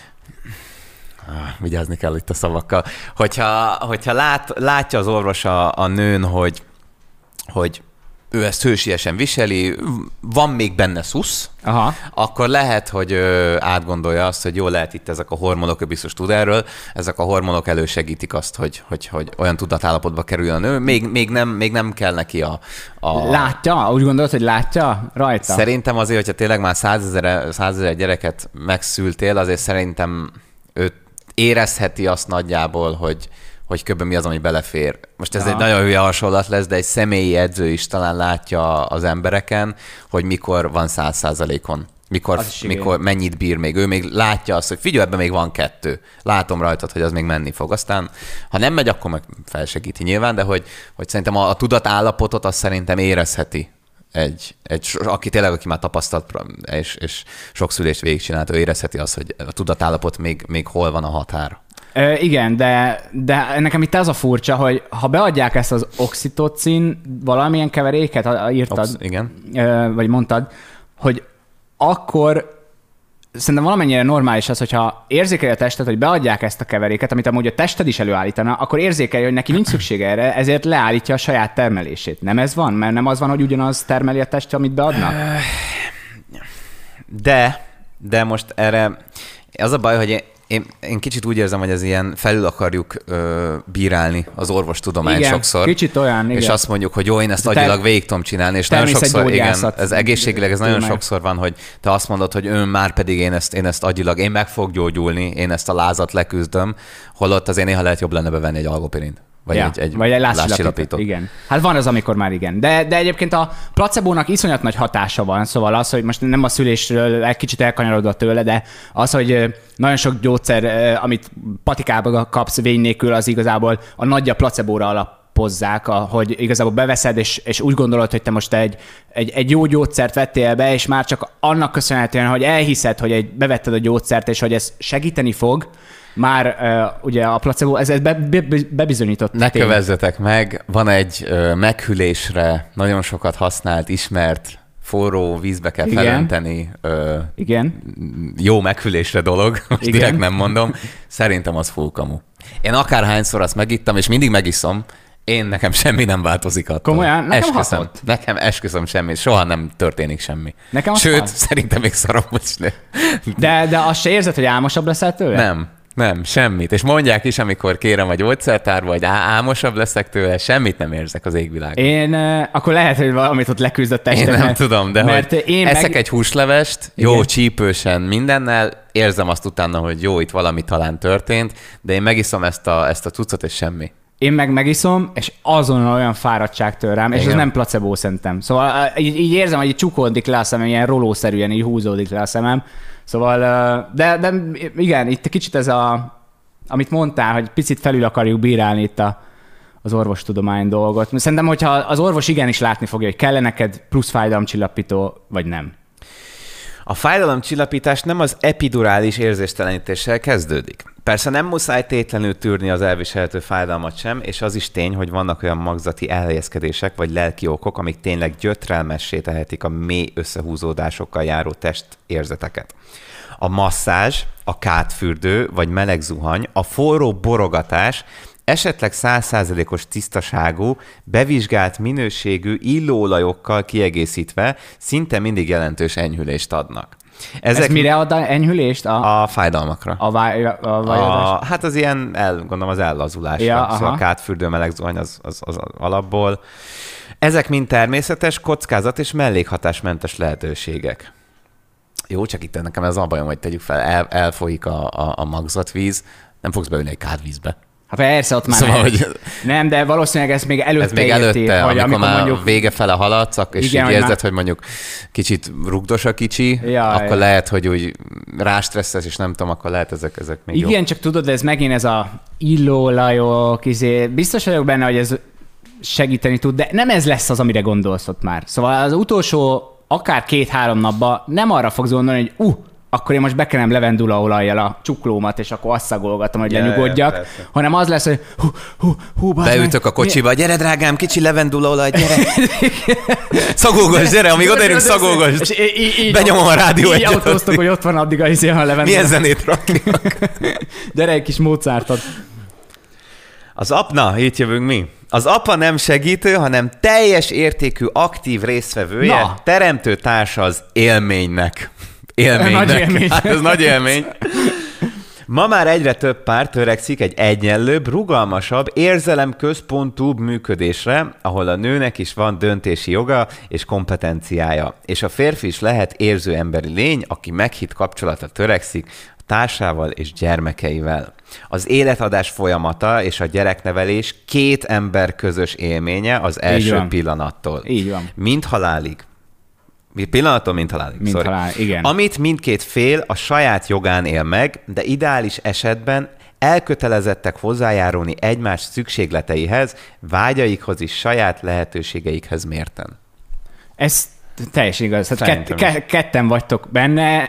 Vigyázni kell itt a szavakkal. Hogyha, hogyha lát, látja az orvos a, a nőn, hogy, hogy ő ezt hősiesen viseli, van még benne szusz, aha. akkor lehet, hogy ö, átgondolja azt, hogy jó, lehet itt ezek a hormonok, ő biztos tud erről, ezek a hormonok elősegítik azt, hogy, hogy, hogy olyan tudatállapotba kerüljön a nő. Még, még, nem, még nem kell neki a, a... Látja? Úgy gondolod, hogy látja rajta? Szerintem azért, hogyha tényleg már százezer, százezer gyereket megszültél, azért szerintem őt érezheti azt nagyjából, hogy, hogy kb. Mi az, ami belefér. Most ez ja. egy nagyon hülye hasonlat lesz, de egy személyi edző is talán látja az embereken, hogy mikor van száz százalékon. Mikor, mikor mennyit bír még. Ő még látja azt, hogy figyelj, ebben még van kettő. Látom rajtad, hogy az még menni fog. Aztán, ha nem megy, akkor meg felsegíti nyilván, de hogy, hogy szerintem a, a tudatállapotot azt szerintem érezheti. Egy, egy, aki tényleg, aki már tapasztalt, és, és sok szülést végigcsinált, ő érezheti azt, hogy a tudatállapot még, még hol van a határ. E, igen, de, de nekem itt az a furcsa, hogy ha beadják ezt az oxitocin valamilyen keveréket, írtad, Ox, igen. E, vagy mondtad, hogy akkor szerintem valamennyire normális az, hogyha érzékelje a tested, hogy beadják ezt a keveréket, amit amúgy a tested is előállítana, akkor érzékelje, hogy neki nincs szüksége erre, ezért leállítja a saját termelését. Nem ez van? Mert nem az van, hogy ugyanaz termeli a test, amit beadnak? De, de most erre az a baj, hogy én, én, én kicsit úgy érzem, hogy ez ilyen felül akarjuk ö, bírálni az orvostudományt igen, sokszor. Kicsit olyan, igen. És azt mondjuk, hogy jó, én ezt agyilag végig tudom csinálni, és nagyon sokszor, igen, ez egészségileg, ez nagyon sokszor van, hogy te azt mondod, hogy ön már pedig én ezt, én ezt agyilag, én meg fog gyógyulni, én ezt a lázat leküzdöm, holott azért néha lehet jobb lenne bevenni egy algopirint. Vagy ja, egy, egy, vagy egy lázcsillapítót. Igen. Hát van az, amikor már igen. De, de egyébként a placebónak iszonyat nagy hatása van, szóval az, hogy most nem a szülésről egy kicsit elkanyarodott tőle, de az, hogy nagyon sok gyógyszer, amit patikába kapsz vény nélkül, az igazából a nagyja placebóra alapozzák, hogy igazából beveszed, és, és úgy gondolod, hogy te most egy, egy, egy jó gyógyszert vettél be, és már csak annak köszönhetően, hogy elhiszed, hogy egy, bevetted a gyógyszert, és hogy ez segíteni fog, már uh, ugye a placebo, ez, ez be, be, bebizonyított. Ne tény. Kövezzetek meg, van egy uh, meghűlésre nagyon sokat használt, ismert, forró vízbe kell igen. felönteni. Uh, igen. Jó meghűlésre dolog, most igen. direkt nem mondom. Szerintem az full kamu. Én akárhányszor azt megittam, és mindig megiszom, én nekem semmi nem változik attól. Komolyan? Nekem esküszöm, hatott. Nekem esküszöm semmi, soha nem történik semmi. Nekem Sőt, hat. szerintem még szarabb is. De, de azt se érzed, hogy álmosabb leszel tőle? Nem. Nem, semmit. És mondják is, amikor kérem a gyógyszertárba, vagy á- álmosabb leszek tőle, semmit nem érzek az égvilágon. Én, uh, akkor lehet, hogy valamit ott leküzd a testem. Én nem tudom, de mert hogy én eszek meg... egy húslevest, jó, Igen. csípősen mindennel, érzem azt utána, hogy jó, itt valami talán történt, de én megiszom ezt a, ezt a cuccot, és semmi. Én meg megiszom, és azonnal olyan fáradtság tör rám, és Igen. ez nem placebo szerintem. Szóval így, így érzem, hogy így csukódik le a szemem, ilyen rolószerűen így húzódik le a szemem. Szóval, de, de igen, itt kicsit ez a, amit mondtál, hogy picit felül akarjuk bírálni itt a, az orvostudomány dolgot. Szerintem, hogyha az orvos igenis látni fogja, hogy kell neked plusz fájdalomcsillapító, vagy nem. A fájdalomcsillapítás nem az epidurális érzéstelenítéssel kezdődik. Persze nem muszáj tétlenül tűrni az elviselhető fájdalmat sem, és az is tény, hogy vannak olyan magzati elhelyezkedések vagy lelki okok, amik tényleg gyötrelmessé tehetik a mély összehúzódásokkal járó testérzeteket. A masszázs, a kádfürdő vagy meleg zuhany, a forró borogatás, esetleg száz százalékos tisztaságú, bevizsgált minőségű illóolajokkal kiegészítve szinte mindig jelentős enyhülést adnak. Ezek... Ez mire ad enyhülést? A, a fájdalmakra. A, váj, a, a, a Hát az ilyen, el, gondolom az ellazulásra. Ja, szóval a kádfürdő, meleg zuhany az, az, az alapból. Ezek mind természetes, kockázat és mellékhatásmentes lehetőségek. Jó, csak itt nekem ez a bajom, hogy tegyük fel, el, elfolyik a, a, a magzatvíz, nem fogsz beülni egy kádvízbe. Hát persze, ott már szóval, nem. Hogy... nem, de valószínűleg ez még előtte Ez még érti, előtte, hogy amikor, amikor már mondjuk... vége fele haladsz, és igen, így hogy érzed, már... hogy mondjuk kicsit rugdos a kicsi, ja, akkor ja. lehet, hogy úgy rástresszes, és nem tudom, akkor lehet ezek, ezek még igen, jó. csak tudod, ez megint ez a illóolajok, izé, biztos vagyok benne, hogy ez segíteni tud, de nem ez lesz az, amire gondolsz ott már. Szóval az utolsó akár két-három napban nem arra fogsz gondolni, hogy uh, akkor én most bekenem levendulaolajjal a csuklómat, és akkor azt szagolgatom, hogy ja, lenyugodjak, ja, hanem az lesz, hogy hú, hú, hú, beültök a kocsiba, gyere drágám, kicsi levendulaolaj, gyere! Szagolgass, gyere, amíg odaérünk, szagolgass! Benyomom a rádió egyet. Így egyet. autóztok, hogy ott van addig a izé, a levendulaolaj. Milyen zenét rakjak? Gyere, egy kis Mozartot. Az apna, itt jövünk mi. Az apa nem segítő, hanem teljes értékű, aktív résztvevője, Na. teremtő társa az élménynek. Élménynek. Nagy élmény. Hát ez nagy élmény. Ma már egyre több pár törekszik egy egyenlőbb, rugalmasabb, érzelemközpontúbb működésre, ahol a nőnek is van döntési joga és kompetenciája, és a férfi is lehet érző emberi lény, aki meghitt kapcsolatra törekszik a társával és gyermekeivel. Az életadás folyamata és a gyereknevelés két ember közös élménye az első pillanattól. Így van. Mint halálig. Pillanattól, mint halálig. Mint sorry. halál, igen. Amit mindkét fél a saját jogán él meg, de ideális esetben elkötelezettek hozzájárulni egymás szükségleteihez, vágyaikhoz és saját lehetőségeikhez mérten. Ez teljesen igaz. Hát kett, ke, ketten vagytok benne,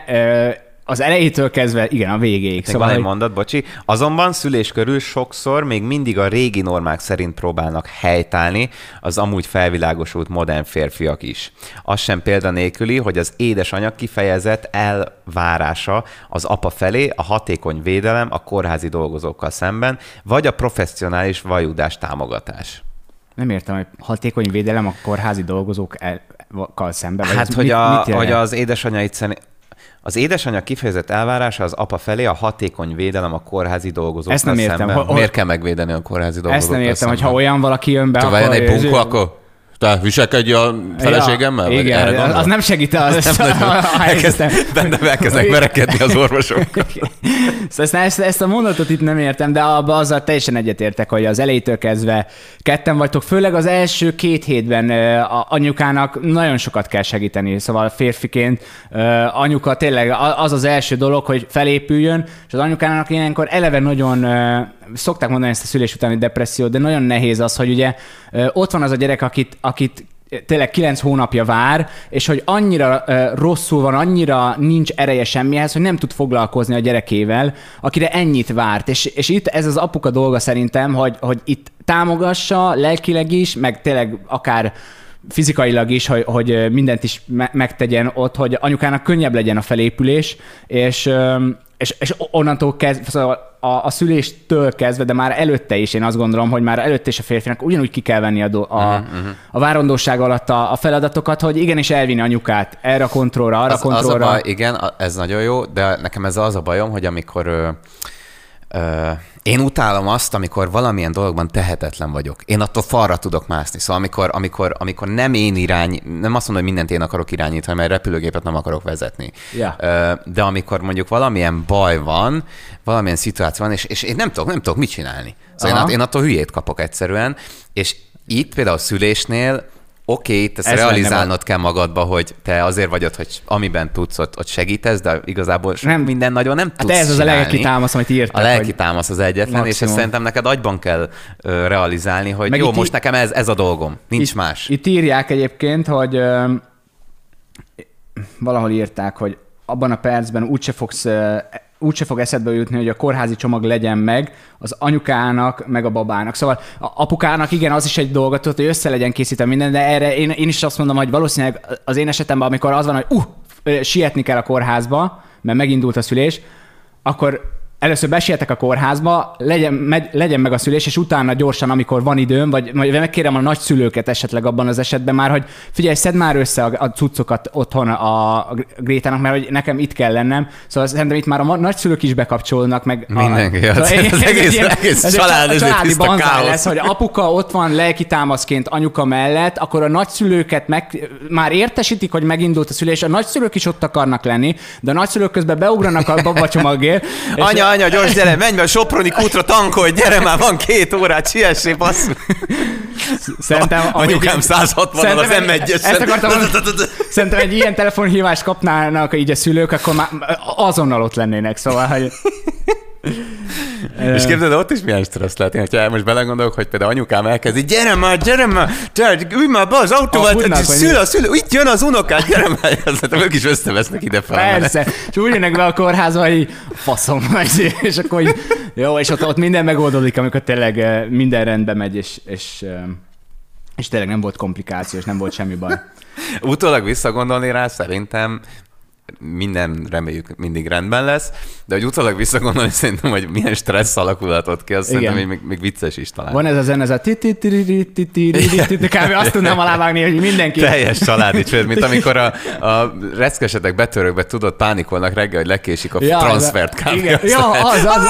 az elejétől kezdve, igen, a végéig. Szóval van egy mondat, bocsi. Azonban szülés körül sokszor még mindig a régi normák szerint próbálnak helytállni az amúgy felvilágosult modern férfiak is. Az sem példanélküli, hogy az édesanyja kifejezett elvárása az apa felé a hatékony védelem a kórházi dolgozókkal szemben, vagy a professzionális vajudás támogatás. Nem értem, hogy hatékony védelem a kórházi dolgozókkal szemben? Hát, hogy, mit, a, mit hogy az édesanyja itt szerint... Az édesanyja kifejezett elvárása az apa felé a hatékony védelem a kórházi dolgozókkal Ezt nem értem. szemben. Ho- Miért kell megvédeni a kórházi dolgozókkal Ezt nem értem, szemben? hogyha olyan valaki jön be, akkor... akkor... egy punkó, akkor... Te viselkedj a feleségemmel? Ja, igen, az, az nem segít az, nem a, a helyzetem. Benne elkezdenek verekedni az orvosok. Szóval ezt, ezt a mondatot itt nem értem, de abban azzal teljesen egyetértek, hogy az elejétől kezdve ketten vagytok, főleg az első két hétben a anyukának nagyon sokat kell segíteni, szóval férfiként anyuka tényleg az az első dolog, hogy felépüljön, és az anyukának ilyenkor eleve nagyon, szokták mondani ezt a szülés utáni depressziót, de nagyon nehéz az, hogy ugye ott van az a gyerek, akit, akit tényleg kilenc hónapja vár, és hogy annyira uh, rosszul van, annyira nincs ereje semmihez, hogy nem tud foglalkozni a gyerekével, akire ennyit várt. És, és itt ez az apuka dolga szerintem, hogy, hogy itt támogassa lelkileg is, meg tényleg akár fizikailag is, hogy, hogy mindent is me- megtegyen ott, hogy anyukának könnyebb legyen a felépülés, és, és, és onnantól kezdve, szóval a, a szüléstől kezdve, de már előtte is, én azt gondolom, hogy már előtte is a férfinak ugyanúgy ki kell venni a, do- a, uh-huh. a várandóság alatt a, a feladatokat, hogy igenis elvinni anyukát erre a kontrollra, arra az, a kontrollra. Az a baj, igen, ez nagyon jó, de nekem ez az a bajom, hogy amikor ö, Ö, én utálom azt, amikor valamilyen dologban tehetetlen vagyok. Én attól falra tudok mászni. Szóval amikor, amikor, amikor nem én irány, nem azt mondom, hogy mindent én akarok irányítani, mert repülőgépet nem akarok vezetni. Ja. Ö, de amikor mondjuk valamilyen baj van, valamilyen szituáció van, és, és én nem tudok, nem tudok mit csinálni. Szóval én, én attól hülyét kapok egyszerűen, és itt például a szülésnél oké, okay, te ezt realizálnod kell magadba, hogy te azért vagy ott, hogy amiben tudsz, ott, ott segítesz, de igazából nem, minden nagyon nem tudsz. De ez csinálni. az a lelki támasz, amit írtál. A lelki támasz az egyetlen, maximum. És ezt szerintem neked agyban kell ö, realizálni, hogy meg jó, most í- nekem ez, ez a dolgom, nincs itt, más. Itt írják egyébként, hogy ö, valahol írták, hogy abban a percben úgyse fogsz ö, úgyse fog eszedbe jutni, hogy a kórházi csomag legyen meg az anyukának, meg a babának. Szóval a apukának igen, az is egy dolgot, hogy össze legyen készítve minden, de erre én, én is azt mondom, hogy valószínűleg az én esetemben, amikor az van, hogy uh, sietni kell a kórházba, mert megindult a szülés, akkor először besietek a kórházba, legyen, megy, legyen meg a szülés, és utána gyorsan, amikor van időm, vagy, vagy megkérem a nagyszülőket esetleg abban az esetben már, hogy figyelj, szedd már össze a, a cuccokat otthon a, a Grétának, mert hogy nekem itt kell lennem. Szóval szerintem itt már a nagyszülők is bekapcsolnak, meg. Mindenki. A, az, szóval az egész, ilyen, egész ez család, egy családi banzár káosz. lesz, hogy apuka ott van lelki támaszként anyuka mellett, akkor a nagyszülőket meg, már értesítik, hogy megindult a szülés, a nagyszülők is ott akarnak lenni, de a nagyszülők közben beugranak a babacsomagért. Anya, anya, gyors, gyere, menj be a Soproni kútra, tankolj, gyere már, van két órát, siessé, basszul. Szerintem... Anyukám száz hatvanon az em egyesen. Ezt akartam mondani, szerintem egy ilyen telefonhívást kapnának így a szülők, akkor már azonnal ott lennének, szóval, hogy... És képzeld, ott is milyen stressz lehet. Én, hogyha most belegondolok, hogy például anyukám elkezdi, gyere már, gyere már, gyere, ülj már be az autóval, szül a szülő, itt jön az unokád, gyere már. Aztán ők is összevesznek ide fel. Persze, és úgy jönnek be a kórházba, hogy faszom vagy, és akkor így, jó, és ott, ott minden megoldódik, amikor tényleg minden rendbe megy, és, és, és tényleg nem volt komplikáció, és nem volt semmi baj. Utólag visszagondolni rá, szerintem minden reméljük mindig rendben lesz, de hogy utólag visszagondolni szerintem, hogy milyen stressz alakulatot ki, azt szerintem még, még vicces is talán. Van ez a zene, ez a kb. Azt tudnám alávágni, hogy mindenki... Teljes családi csőd, mint amikor a, a reszkesetek betörőkbe tudod, pánikolnak reggel, hogy lekésik a ja, transfert kb. Igen. Ja, az, az.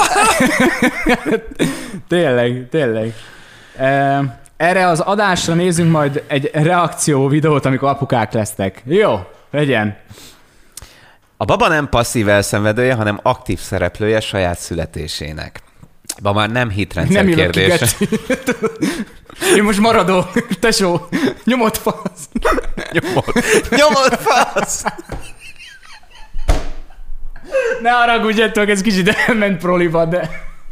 Tényleg, tényleg. Erre az adásra nézzünk majd egy reakció videót, amikor apukák lesznek. Jó, legyen. A baba nem passzív elszenvedője, hanem aktív szereplője saját születésének. Ma már nem hitrendszer nem kérdés. Én most maradó, tesó, nyomott fasz. Nyomott, nyomott fasz. Ne haragudjatok, ez kicsit elment proliba, de...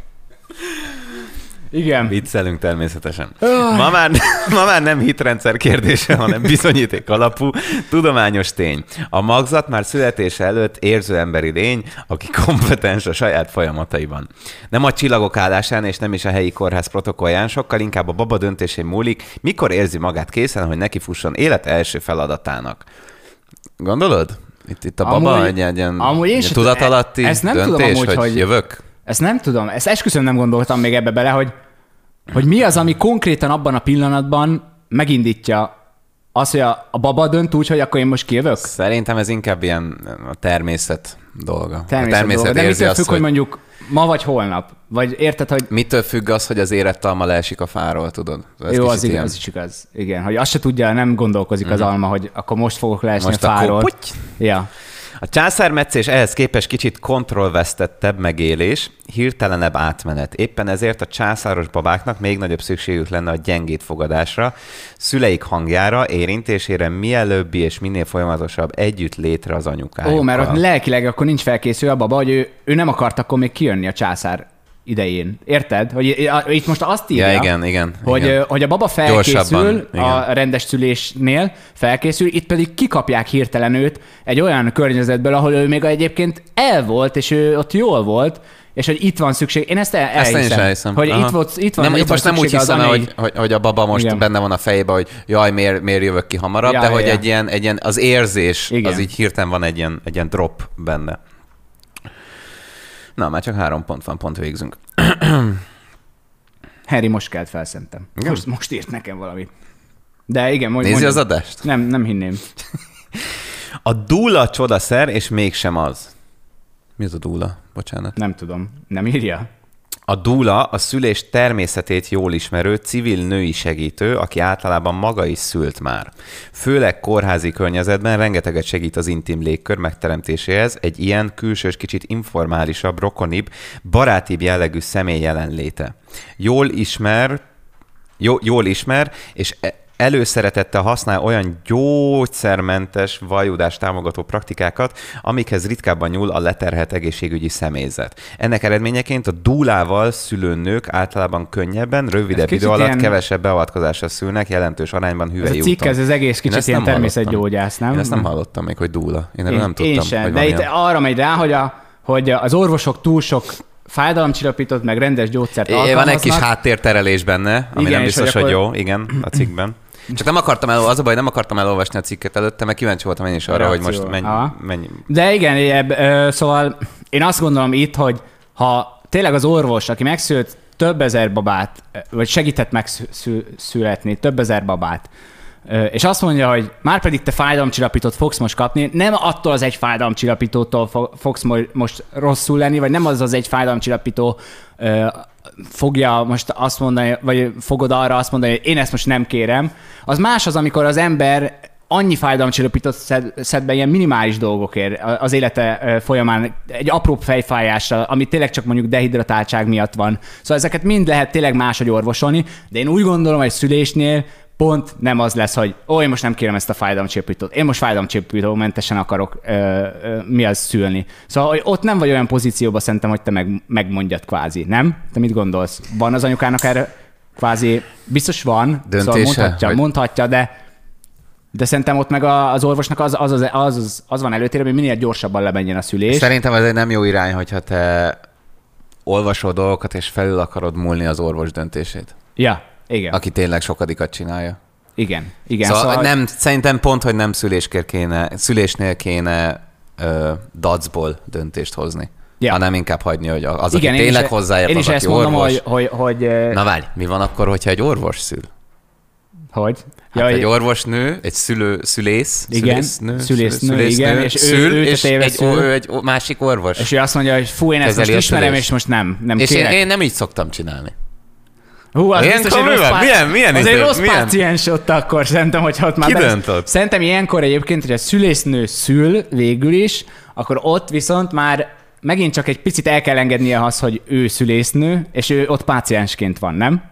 Igen. Viccelünk természetesen. Ma már, ma már nem hitrendszer kérdése, hanem bizonyíték alapú, tudományos tény. A magzat már születése előtt érző emberi lény, aki kompetens a saját folyamataiban. Nem a csillagok állásán és nem is a helyi kórház protokollján, sokkal inkább a baba döntésén múlik, mikor érzi magát készen, hogy nekifusson élet első feladatának. Gondolod? Itt, itt a baba amúgy, egy, egy ilyen egy tudatalatti ezt nem döntés, tudom amúgy, hogy, hogy jövök? Ezt nem tudom, ezt esküszöm nem gondoltam még ebbe bele, hogy, hogy mi az, ami konkrétan abban a pillanatban megindítja az, hogy a, a baba dönt úgy, hogy akkor én most kijövök? Szerintem ez inkább ilyen a természet dolga. Természet, a természet dolga. De mitől függ, hogy... hogy mondjuk ma vagy holnap? Vagy érted, hogy... Mitől függ az, hogy az érett alma leesik a fáról, tudod? Ez jó, az, igaz, az is igaz. Igen, hogy azt se tudja, nem gondolkozik mm-hmm. az alma, hogy akkor most fogok leesni most a fáról. Akkor ja. A császármetszés ehhez képest kicsit kontrollvesztettebb megélés, hirtelenebb átmenet. Éppen ezért a császáros babáknak még nagyobb szükségük lenne a gyengét fogadásra, szüleik hangjára, érintésére, mielőbbi és minél folyamatosabb együtt létre az anyukájukkal. Ó, mert ott lelkileg akkor nincs felkészülve a baba, hogy ő, ő nem akart akkor még kijönni a császár idején. Érted? Hogy itt most azt írja, ja, igen, igen, hogy, igen. hogy a baba felkészül a rendes szülésnél, felkészül, itt pedig kikapják hirtelen őt egy olyan környezetből, ahol ő még egyébként el volt, és ő ott jól volt, és hogy itt van szükség. Én ezt el, elhiszem. Ezt én is elhiszem. Hogy itt, volt, itt van, nem, itt itt most nem úgy hiszem, az, hogy, hogy, hogy a baba most igen. benne van a fejében, hogy jaj, miért, miért jövök ki hamarabb, ja, de ja, hogy ja. Egy, ilyen, egy ilyen az érzés, igen. Az így hirtelen van egy ilyen, egy ilyen drop benne. Na, már csak három pont van, pont végzünk. Harry most kelt fel, szerintem. Most, most írt nekem valamit. De igen, mondj, nézi mondj. az adást? Nem, nem hinném. A dúla csodaszer, és mégsem az. Mi az a dúla? Bocsánat. Nem tudom. Nem írja? A dúla a szülés természetét jól ismerő civil női segítő, aki általában maga is szült már. Főleg kórházi környezetben rengeteget segít az intim légkör megteremtéséhez egy ilyen külsős, kicsit informálisabb, rokonibb, barátibb jellegű személy jelenléte. Jól ismer, jó, jól ismer, és előszeretettel használ olyan gyógyszermentes, vajudást támogató praktikákat, amikhez ritkábban nyúl a leterhelt egészségügyi személyzet. Ennek eredményeként a dúlával szülő nők általában könnyebben, rövidebb idő alatt ilyen... kevesebb beavatkozásra szülnek, jelentős arányban hüvely úton. Ez a cikk, ez az egész kicsit ilyen természetgyógyász, nem? Én ezt nem hallottam még, hogy dúla. Én erről én, nem tudtam. Én sem, hogy de itt ilyen. arra megy rá, hogy, a, hogy az orvosok túl sok fájdalomcsillapítót, meg rendes gyógyszert alkalmaznak. Van egy kis háttérterelés benne, ami igen, nem biztos, hogy, hogy jó, igen, a cikkben. Csak nem akartam el, az a baj, nem akartam elolvasni a cikket előtte, mert kíváncsi voltam én is arra, hogy most menj, menj. De igen, ebb, ö, szóval én azt gondolom itt, hogy ha tényleg az orvos, aki megszült több ezer babát, vagy segített megszületni több ezer babát, és azt mondja, hogy már pedig te fájdalomcsillapítót fogsz most kapni, nem attól az egy fájdalomcsillapítótól fogsz most rosszul lenni, vagy nem az az egy fájdalomcsillapító fogja most azt mondani, vagy fogod arra azt mondani, hogy én ezt most nem kérem. Az más az, amikor az ember annyi fájdalomcsillapítót szed, szed be ilyen minimális dolgokért az élete folyamán, egy apróbb fejfájásra, ami tényleg csak mondjuk dehidratáltság miatt van. Szóval ezeket mind lehet tényleg máshogy orvosolni, de én úgy gondolom, hogy szülésnél pont nem az lesz, hogy ó, én most nem kérem ezt a fájdalomcsillapítót, én most fájdalomcsillapító mentesen akarok ö, ö, mi az szülni. Szóval hogy ott nem vagy olyan pozícióban szerintem, hogy te meg, megmondjad kvázi, nem? Te mit gondolsz? Van az anyukának erre kvázi, biztos van, döntése, szóval mondhatja, vagy... mondhatja, de de szerintem ott meg az orvosnak az, az, az, az, az van előtérben, hogy minél gyorsabban lemenjen a szülés. Szerintem ez egy nem jó irány, hogyha te olvasol dolgokat, és felül akarod múlni az orvos döntését. Ja, igen. Aki tényleg sokadikat csinálja. Igen, igen. Szóval, szóval nem, szerintem pont, hogy nem szüléskér kéne, szülésnél kéne ö, dacból döntést hozni. Ja. Hanem inkább hagyni, hogy az, igen, aki tényleg hozzáért, én az, is aki ezt mondom, orvos. Hogy, hogy, hogy... Na várj, mi van akkor, hogyha egy orvos szül? Hogy? Hát ja, egy orvosnő, egy szülő, szülész, igen, szülésznő, szülésznő, szülésznő, igen, és szül, ő, ő és egy, szül, ő egy másik orvos. És ő azt mondja, hogy fú, én ezt most ismerem, és most nem, nem és kérek. És én, én nem így szoktam csinálni. Hú, az ilyenkor biztos, egy rossz, pár... milyen, milyen az izé, egy rossz milyen? páciens ott akkor, szerintem, hogyha ott már... Ki benne... döntött? Szerintem ilyenkor egyébként, hogy a szülésznő szül végül is, akkor ott viszont már megint csak egy picit el kell engednie az, hogy ő szülésznő, és ő ott páciensként van, nem?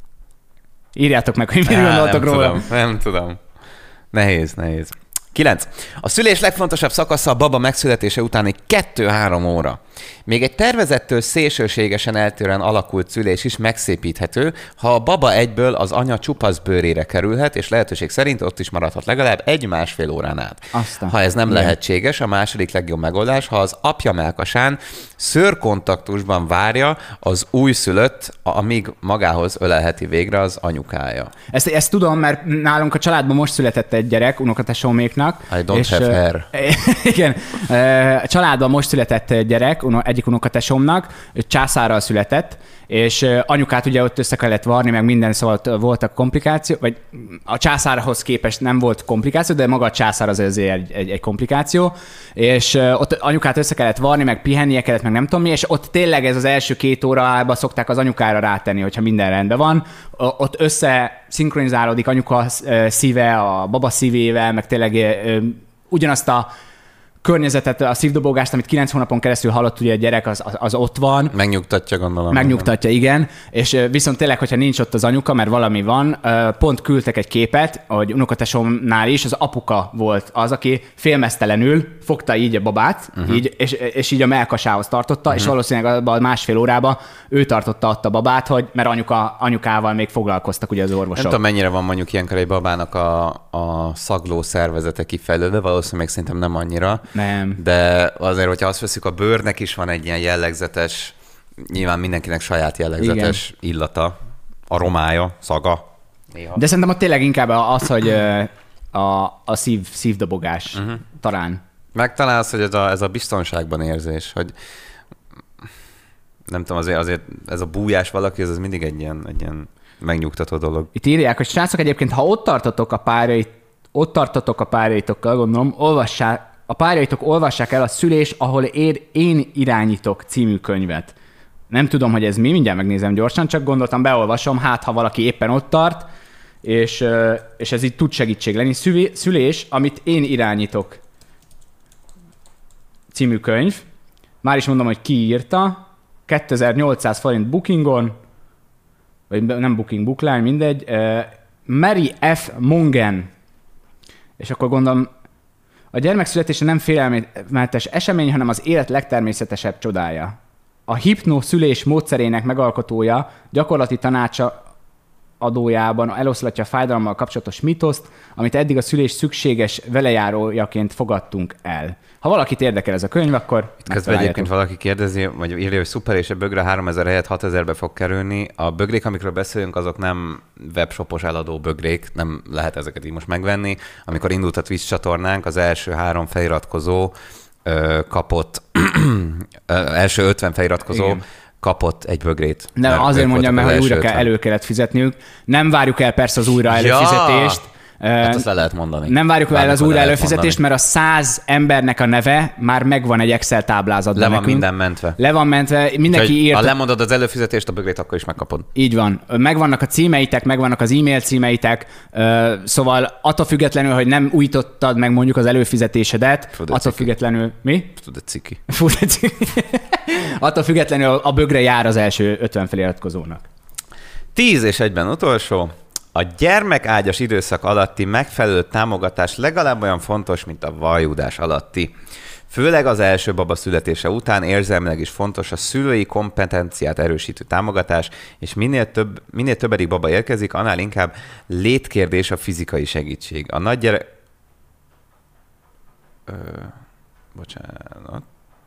Írjátok meg, hogy mit gondoltok róla. Tudom, nem tudom. Nehéz, nehéz. kilenc. A szülés legfontosabb szakasza a baba megszületése utáni kettő-három óra. Még egy tervezettől szélsőségesen eltérően alakult szülés is megszépíthető, ha a baba egyből az anya csupasz bőrére kerülhet, és lehetőség szerint ott is maradhat legalább egy-másfél órán át. Aztán. Ha ez nem Igen. lehetséges, a második legjobb megoldás, ha az apja mellkasán szőrkontaktusban várja az újszülött, amíg magához ölelheti végre az anyukája. Ezt, ezt tudom, mert nálunk a családban most született egy gyerek, unokatesóméknak. I don't és, have hair. Igen, a családban most született egy gyerek, egyik unokatesómnak, császárral született, és anyukát ugye ott össze kellett varni, meg minden, szóval voltak komplikáció, vagy a császárhoz képest nem volt komplikáció, de maga a császár az azért egy, egy, egy komplikáció, és ott anyukát össze kellett varni, meg pihennie kellett, meg nem tudom mi, és ott tényleg ez az első két órában szokták az anyukára rátenni, hogyha minden rendben van. Ott össze szinkronizálódik anyuka szíve a baba szívével, meg tényleg ugyanazt a környezetet, a szívdobogást, amit kilenc hónapon keresztül hallott ugye a gyerek, az, az, az ott van. Megnyugtatja, gondolom. Megnyugtatja, igen. És viszont tényleg, hogyha nincs ott az anyuka, mert valami van, pont küldtek egy képet, hogy unokatesómnál is az apuka volt az, aki félmeztelenül fogta így a babát, uh-huh. így, és, és így a mellkasához tartotta, uh-huh. és valószínűleg abban a másfél órában ő tartotta ott a babát, hogy, mert anyuka, anyukával még foglalkoztak ugye az orvosok. Nem tudom, mennyire van mondjuk ilyenkor egy babának a, a szagló szervezete kifejlődve, valószínűleg szerintem nem annyira. Nem. De azért, hogyha azt veszük, a bőrnek is van egy ilyen jellegzetes, nyilván mindenkinek saját jellegzetes igen. illata, aromája, szaga. Néha. De szerintem ott tényleg inkább az, hogy a, a szív, szívdobogás uh-huh. talán. Megtalálsz, hogy ez a, ez a biztonságban érzés, hogy nem tudom, azért, azért ez a bújás valaki, ez, ez mindig egy ilyen, egy ilyen megnyugtató dolog. Itt írják, hogy srácok, egyébként, ha ott tartotok a párjait, ott tartotok a párjaitokkal, gondolom, olvassák, a párjaitok olvassák el a Szülés, ahol én, én irányítok című könyvet. Nem tudom, hogy ez mi, mindjárt megnézem gyorsan, csak gondoltam, beolvasom, hát ha valaki éppen ott tart, és, és ez így tud segítség lenni. Szülés, amit én irányítok című könyv. Már is mondom, hogy ki írta. kétezer-nyolcszáz forint bookingon, vagy nem booking, bookline, mindegy. Mary F. Mongen. És akkor gondolom, a gyermekszületése nem félelmetes esemény, hanem az élet legtermészetesebb csodája. A hipnoszülés módszerének megalkotója gyakorlati tanácsa adójában eloszlatja a fájdalommal kapcsolatos mitoszt, amit eddig a szülés szükséges velejárójaként fogadtunk el. Ha valakit érdekel ez a könyv, akkor... Közben egyébként valaki kérdezi, vagy írja, hogy szuper, és a bögre háromezer helyett hatezerbe fog kerülni. A bögrék, amikről beszélünk, azok nem webshopos eladó bögrék, nem lehet ezeket így most megvenni. Amikor indult a Twitch csatornánk, az első három feliratkozó ö, kapott, ö, első ötven feliratkozó Igen. kapott egy bögrét. Nem, azért mondjam meg, hogy újra kell, elő kellett fizetniük. Nem várjuk el persze az újra előfizetést. Ja! Hát azt le lehet mondani. Nem várjuk el az újra előfizetést, mert a száz embernek a neve már megvan egy Excel táblázatban. Le van nekünk. minden mentve. Le van mentve, mindenki írt. Ha lemondod az előfizetést, a bögrét akkor is megkapod. Így van. Megvannak a címeitek, megvannak az e-mail címeitek, szóval attól függetlenül, hogy nem újítottad meg mondjuk az előfizetésedet, Fude attól ciki. függetlenül... Mi? Fude ciki. Fude ciki. Attól függetlenül a bögre jár az első ötven feliratkozónak. Tíz és egyben utolsó. A gyermekágyas időszak alatti megfelelő támogatás legalább olyan fontos, mint a vajudás alatti. Főleg az első baba születése után érzelmileg is fontos a szülői kompetenciát erősítő támogatás, és minél, több, minél többedik baba érkezik, annál inkább létkérdés a fizikai segítség. A nagy gyerek... Ö... Bocsánat.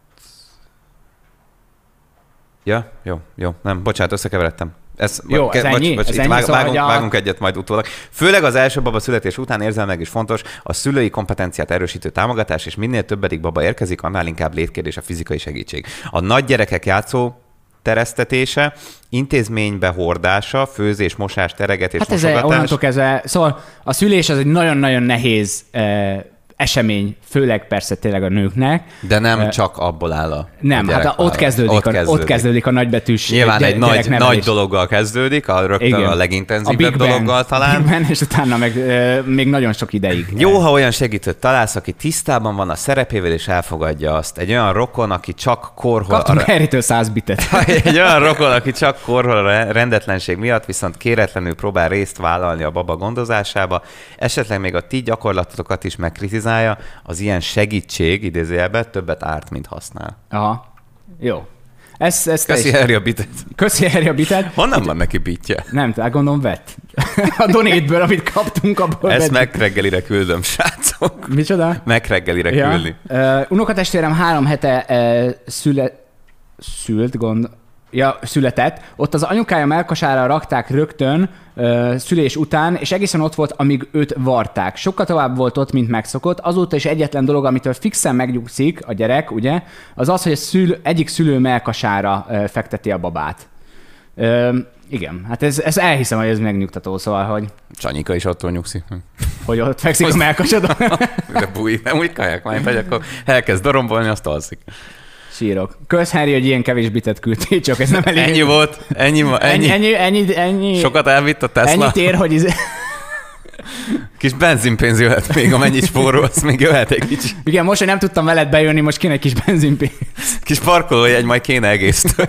Ja, jó, jó, nem, bocsánat, összekeveredtem. Ez, Jó, ez bocs, ennyi? Bocs, ez itt ennyi vág, szóval, vágunk, a... vágunk egyet majd utólag. Főleg az első baba születés után érzelmileg is fontos a szülői kompetenciát erősítő támogatás, és minél többedik baba érkezik, annál inkább létkérdés a fizikai segítség. A nagy gyerekek játszó teresztetése, intézménybe hordása, főzés, mosás, teregetés, hát mosogatás. Hát ez onnantól kezdve, szóval a szülés az egy nagyon-nagyon nehéz eh, esemény, főleg persze tényleg a nőknek. De nem uh, csak abból áll a Nem, a hát ott kezdődik, ott, a, kezdődik. ott kezdődik a nagybetűs Nyilván egy nagy, nagy dologgal kezdődik, a rögtön Igen. a legintenzívebb a dologgal talán. Big Ben, és utána meg e, még nagyon sok ideig. Jó, ha olyan segítőt találsz, aki tisztában van a szerepével, és elfogadja azt. Egy olyan rokon, aki csak korhol... Kaptunk a... Harrytől száz bitet. Egy olyan rokon, aki csak korhol a rendetlenség miatt, viszont kéretlenül próbál részt vállalni a baba gondozásába, esetleg még a ti gyakorlatokat is megkritizálja, az ilyen segítség, idézőjelben, többet árt, mint használ. Aha. Jó. Ez, ez Köszi Harry a bitet. Köszi Harry a bitet. Honnan van neki bitje? Nem, tehát gondolom vett. A donate-ből, amit kaptunk, abból Ezt megreggelire küldöm, srácok. Micsoda? Megreggelire ja. küldni. Uh, unokatestvérem három hete uh, szüle... szült, gond... Ja, született. Ott az anyukája melkasára rakták rögtön uh, szülés után, és egészen ott volt, amíg őt varták. Sokkal tovább volt ott, mint megszokott. Azóta is egyetlen dolog, amitől fixen megnyugszik a gyerek, ugye, az az, hogy a szül, egyik szülő melkasára uh, fekteti a babát. Uh, igen, hát ez, ez elhiszem, hogy ez megnyugtató, szóval, hogy... Csanyika is attól nyugszik. Hogy ott fekszik a melkasodon. De búj, nem úgy kaják majd, hogy akkor elkezd dorombolni, azt alszik. Sírok. Kösz, Harry, hogy ilyen kevés bitet küldtél, csak ez nem elég. Ennyi volt, ennyi, ennyi. Ennyi, ennyi, ennyi. Sokat elvitt a Tesla. Ennyit ér, hogy... Ez... Kis benzinpénz jöhet még, amennyit spórolsz, még jöhet egy kicsi. Igen, most, hogy nem tudtam veled bejönni, most kéne egy kis benzinpénz. Kis parkolójegy, majd kéne egésztől.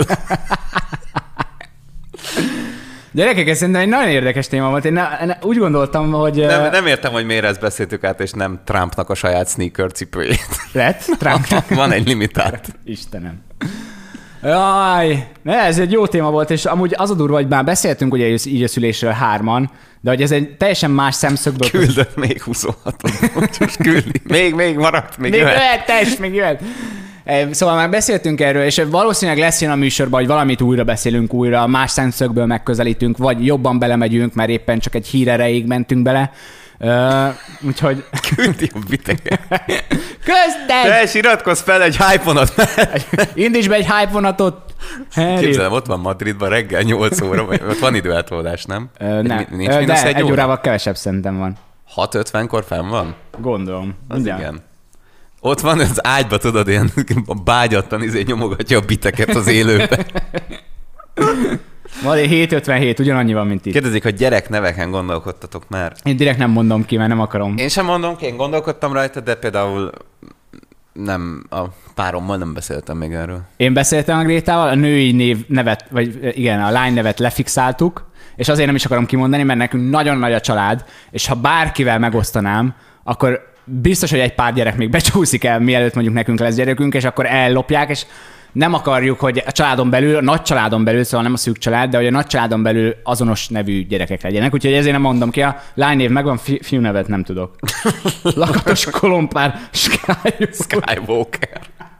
Gyerekek, ez szerintem egy nagyon érdekes téma volt. Én ne, ne, úgy gondoltam, hogy... Nem, nem értem, hogy miért ezt beszéltük át, és nem Trumpnak a saját sneaker cipőjét. Lett? Trumpnak? Van egy limitált. Istenem. Jaj, ne, ez egy jó téma volt, és amúgy az a durva, hogy már beszéltünk ugye így a szülésről hárman, de hogy ez egy teljesen más szemszögből... Küldött még huszonhatot. Most küldi. Még, még maradt, még, még jöhet. jöhet. Tess, még jöhet. Szóval már beszéltünk erről, és valószínűleg lesz ilyen a műsorban, hogy valamit újra beszélünk újra, más szemszögből megközelítünk, vagy jobban belemegyünk, mert éppen csak egy hír erejéig mentünk bele. Uh, úgyhogy... Küldi a biteket. Köztes! Te iratkozz fel egy hype-vonat. Indíts be egy hype-vonatot. Képzelem, ott van Madridban reggel nyolc óra, ott van időeltolódás, nem? Uh, nem, egy, nincs mínusz de egy, egy óra? órával kevesebb szerintem van. hat ötvenkor fenn van? Gondolom. Az igen. igen. Ott van az ágyba, tudod, ilyen bágyattan izé nyomogatja a biteket az élőbe. Van egy hét ötvenhét, ugyanannyi van, mint itt. Kérdezik, hogy gyerek neveken gondolkodtatok már. Én direkt nem mondom ki, mert nem akarom. Én sem mondom ki, én gondolkodtam rajta, de például nem, a párommal nem beszéltem még erről. Én beszéltem a Grétával, a női név nevet, vagy igen, a lány nevet lefixáltuk, és azért nem is akarom kimondani, mert nekünk nagyon nagy a család, és ha bárkivel megosztanám, akkor biztos, hogy egy pár gyerek még becsúszik el, mielőtt mondjuk nekünk lesz gyerekünk, és akkor ellopják, és nem akarjuk, hogy a családon belül, a nagy családon belül, szóval nem a szűk család, de hogy a nagy családon belül azonos nevű gyerekek legyenek. Úgyhogy ezért nem mondom ki, a lánynév megvan, fi- fiú nevet nem tudok. Lakatos kolompár, Skywalker. Skywalker.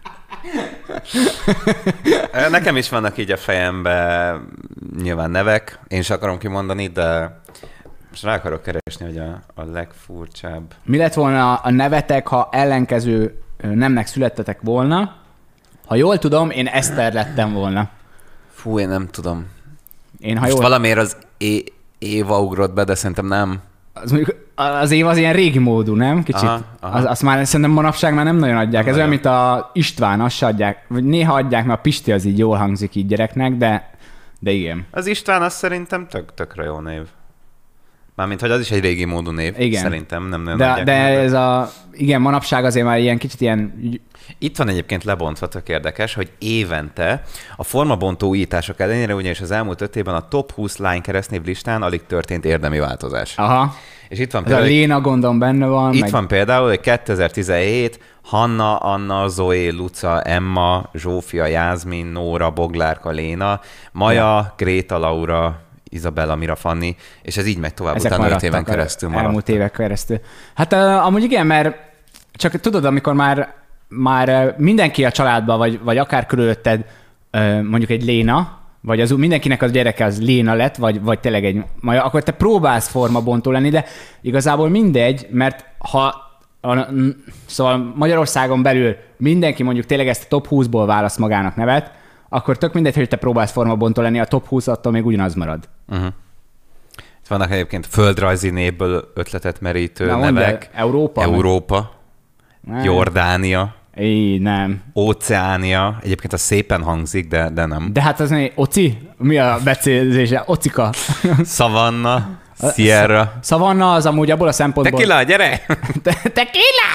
Nekem is vannak így a fejemben nyilván nevek, én is akarom kimondani, de most rá akarok keresni, hogy a, a legfurcsább. Mi lett volna a nevetek, ha ellenkező nemnek születtetek volna? Ha jól tudom, én Eszter lettem volna. Fú, én nem tudom. Én, ha most jól... valamiért az é- Éva ugrott be, de szerintem nem. Az, mondjuk, az Éva az ilyen régi módú, nem? Kicsit. Aha, aha. Az, azt már szerintem manapság már nem nagyon adják. Nem Ez olyan, nagyon. mint a István, azt se adják. Vagy néha adják, mert a Pisti az így jól hangzik így gyereknek, de, de igen. Az István az szerintem tök, tökre jó név. Mármint, hogy az is egy régi módú név. Igen. Szerintem nem nagyon De, adják de meg. ez a, igen, manapság azért már ilyen kicsit ilyen... Itt van egyébként lebontva, tök érdekes, hogy évente a formabontó újítások ellenére, ugyanis az elmúlt öt évben a top húsz lány keresztnév listán alig történt érdemi változás. Aha. És itt van Ez a például, Léna gondom benne van. itt meg... van például, hogy kétezer-tizenhét Hanna, Anna, Zoé, Luca, Emma, Zsófia, Jászmin, Nóra, Boglárka, Léna, Maja, ja. Gréta, Laura, Izabella, Mira, Fanni, és ez így megy tovább, Ezek utána öt éven maradtak, keresztül maradtak. Elmúlt évek keresztül. Hát uh, amúgy igen, mert csak tudod, amikor már, már mindenki a családban, vagy, vagy akár körülötted uh, mondjuk egy Léna, vagy az, mindenkinek az gyereke az Léna lett, vagy, vagy tényleg egy Maja, akkor te próbálsz formabontó lenni, de igazából mindegy, mert ha a, szóval Magyarországon belül mindenki mondjuk tényleg ezt a top húszból választ magának nevet, akkor tök mindegy, hogy te próbálsz formabontó lenni, a top húsz attól még ugyanaz marad. Uh-huh. Itt vannak egyébként földrajzi névből ötletet merítő Na, nevek. Európa? Európa, Nem. Jordánia, Így, nem. Óceánia. Egyébként az szépen hangzik, de, de nem. De hát az mi? Oci? Mi a becézése? Ocika. Savanna, Sierra. Szavanna az amúgy abból a szempontból... Tequila, gyere! Te- Tequila!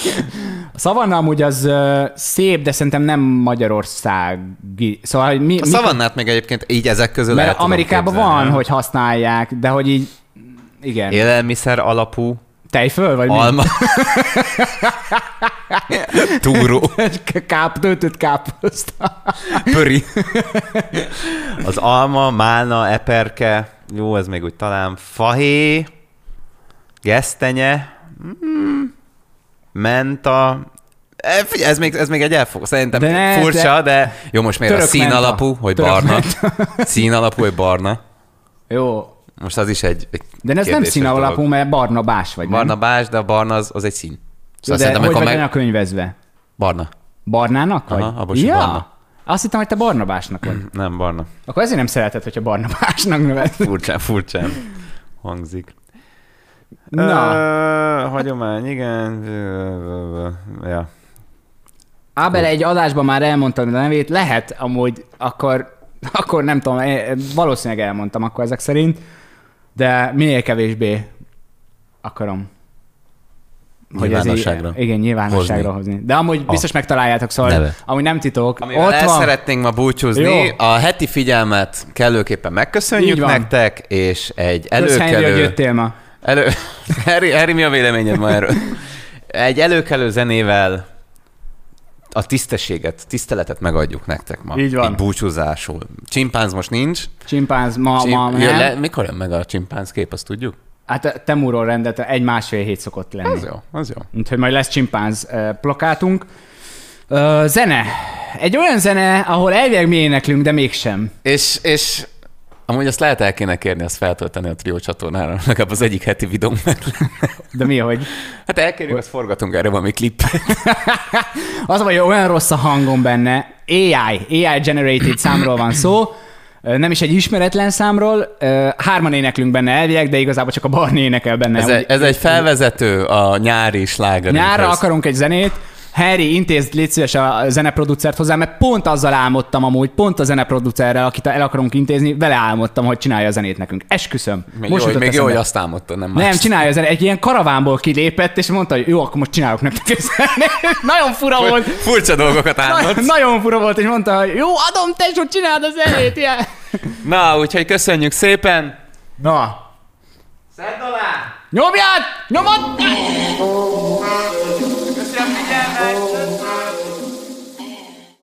A Szavanna amúgy az uh, szép, de szerintem nem magyarországi. Szóval, hogy mi... A mi szavannát meg egyébként így ezek közül mert el tudom Amerikában képzelni. van, hogy használják, de hogy így... Igen. Élelmiszer alapú, Tejföl, vagy alma, túró, mi? Káp, töltött káposzta. pöri. Az alma, málna, eperke, jó, ez még úgy talán, fahé, gesztenye, mm, menta, E, figyelj, ez még, ez még egy elfog. Szerintem De ne, furcsa, de- de jó, most miért a Török szín menta. alapú, hogy Török barna. menta. Szín alapú, hogy barna. Jó. Most az is egy, egy De ez nem kérdéses szín dolog. alapú, mert barna bás vagy, Barna nem? bás, de a barna az, az egy szín. Jó, Szóval de szerintem, hogy amikor vagy meg... a könyvezve? Barna. Barnának vagy? Aha, abban sem barna. Azt hittem, hogy te barnabásnak vagy. Nem, barna. Akkor ezért nem szereted, hogyha barnabásnak neved. Furcsán, furcsán hangzik. Na, Uh, hagyomány, igen. Ja. Ábel egy adásban már elmondtam a nevét, lehet amúgy, akkor, akkor nem tudom, eh, valószínűleg elmondtam akkor ezek szerint, de minél kevésbé akarom. Hogy ez így- Nyilvánosságra. Igen, nyilvánosságra hozni. hozni. De amúgy biztos megtaláljátok, szóval neve. amúgy nem titok. Amivel Ott el van. szeretnénk ma búcsúzni, Jó. a heti figyelmet kellőképpen Így megköszönjük van. nektek, és egy Kösz, Henry, hogy előkelő... jöttél ma. Elő... Harry, Harry, mi a véleményed ma erről? Egy előkelő zenével a tisztességet, tiszteletet megadjuk nektek ma. Így van. Így búcsúzásul. Csimpánz most nincs. Csimpánz ma, Csim... ma Jön nem. le... Mikor jön meg a csimpánz kép, azt tudjuk? Hát Temúról rendelt egy-másfél hét szokott lenni. Az jó, az jó. Úgyhogy majd lesz csimpánz uh, plakátunk. Uh, zene. Egy olyan zene, ahol elvileg mi éneklünk, de mégsem. És, és amúgy azt lehet el kéne kérni, azt feltölteni a Trio csatornára, legalább az egyik heti videónk meg lenne. De mi, hogy? Hát elkérjük, azt forgatunk erre valami klippet. Az vagy, hogy olyan rossz a hangom benne. á i, á i generated számról van szó. Ö, Nem is egy ismeretlen számról. Ö, Hárman éneklünk benne elvileg, de igazából csak a Barni énekel benne. Ez, Úgy- egy, ez egy felvezető a nyári slágerünkhez. Nyárra akarunk egy zenét. Harry, intézd légy szíves a zeneproducert hozzá, mert pont azzal álmodtam amúgy, pont a zeneproducerrel, akit el akarunk intézni, vele álmodtam, hogy csinálja a zenét nekünk. Esküszöm. Még Most jó, jutott még jó, hogy eszembe. azt álmodtad, nem Nem, más. csinálja a zenét. Egy ilyen karavánból kilépett, és mondta, hogy jó, akkor most csinálok nektek egy zenét. Nagyon fura volt. Furcsa dolgokat Na, álmodsz. nagyon fura volt, és mondta, hogy jó, adom, tesó, csináld a zenét, ilyen. Na, úgyhogy köszönjük szépen. Na. Szedd alá! Nyomjad! Nyomod! Köszönöm figyelmet!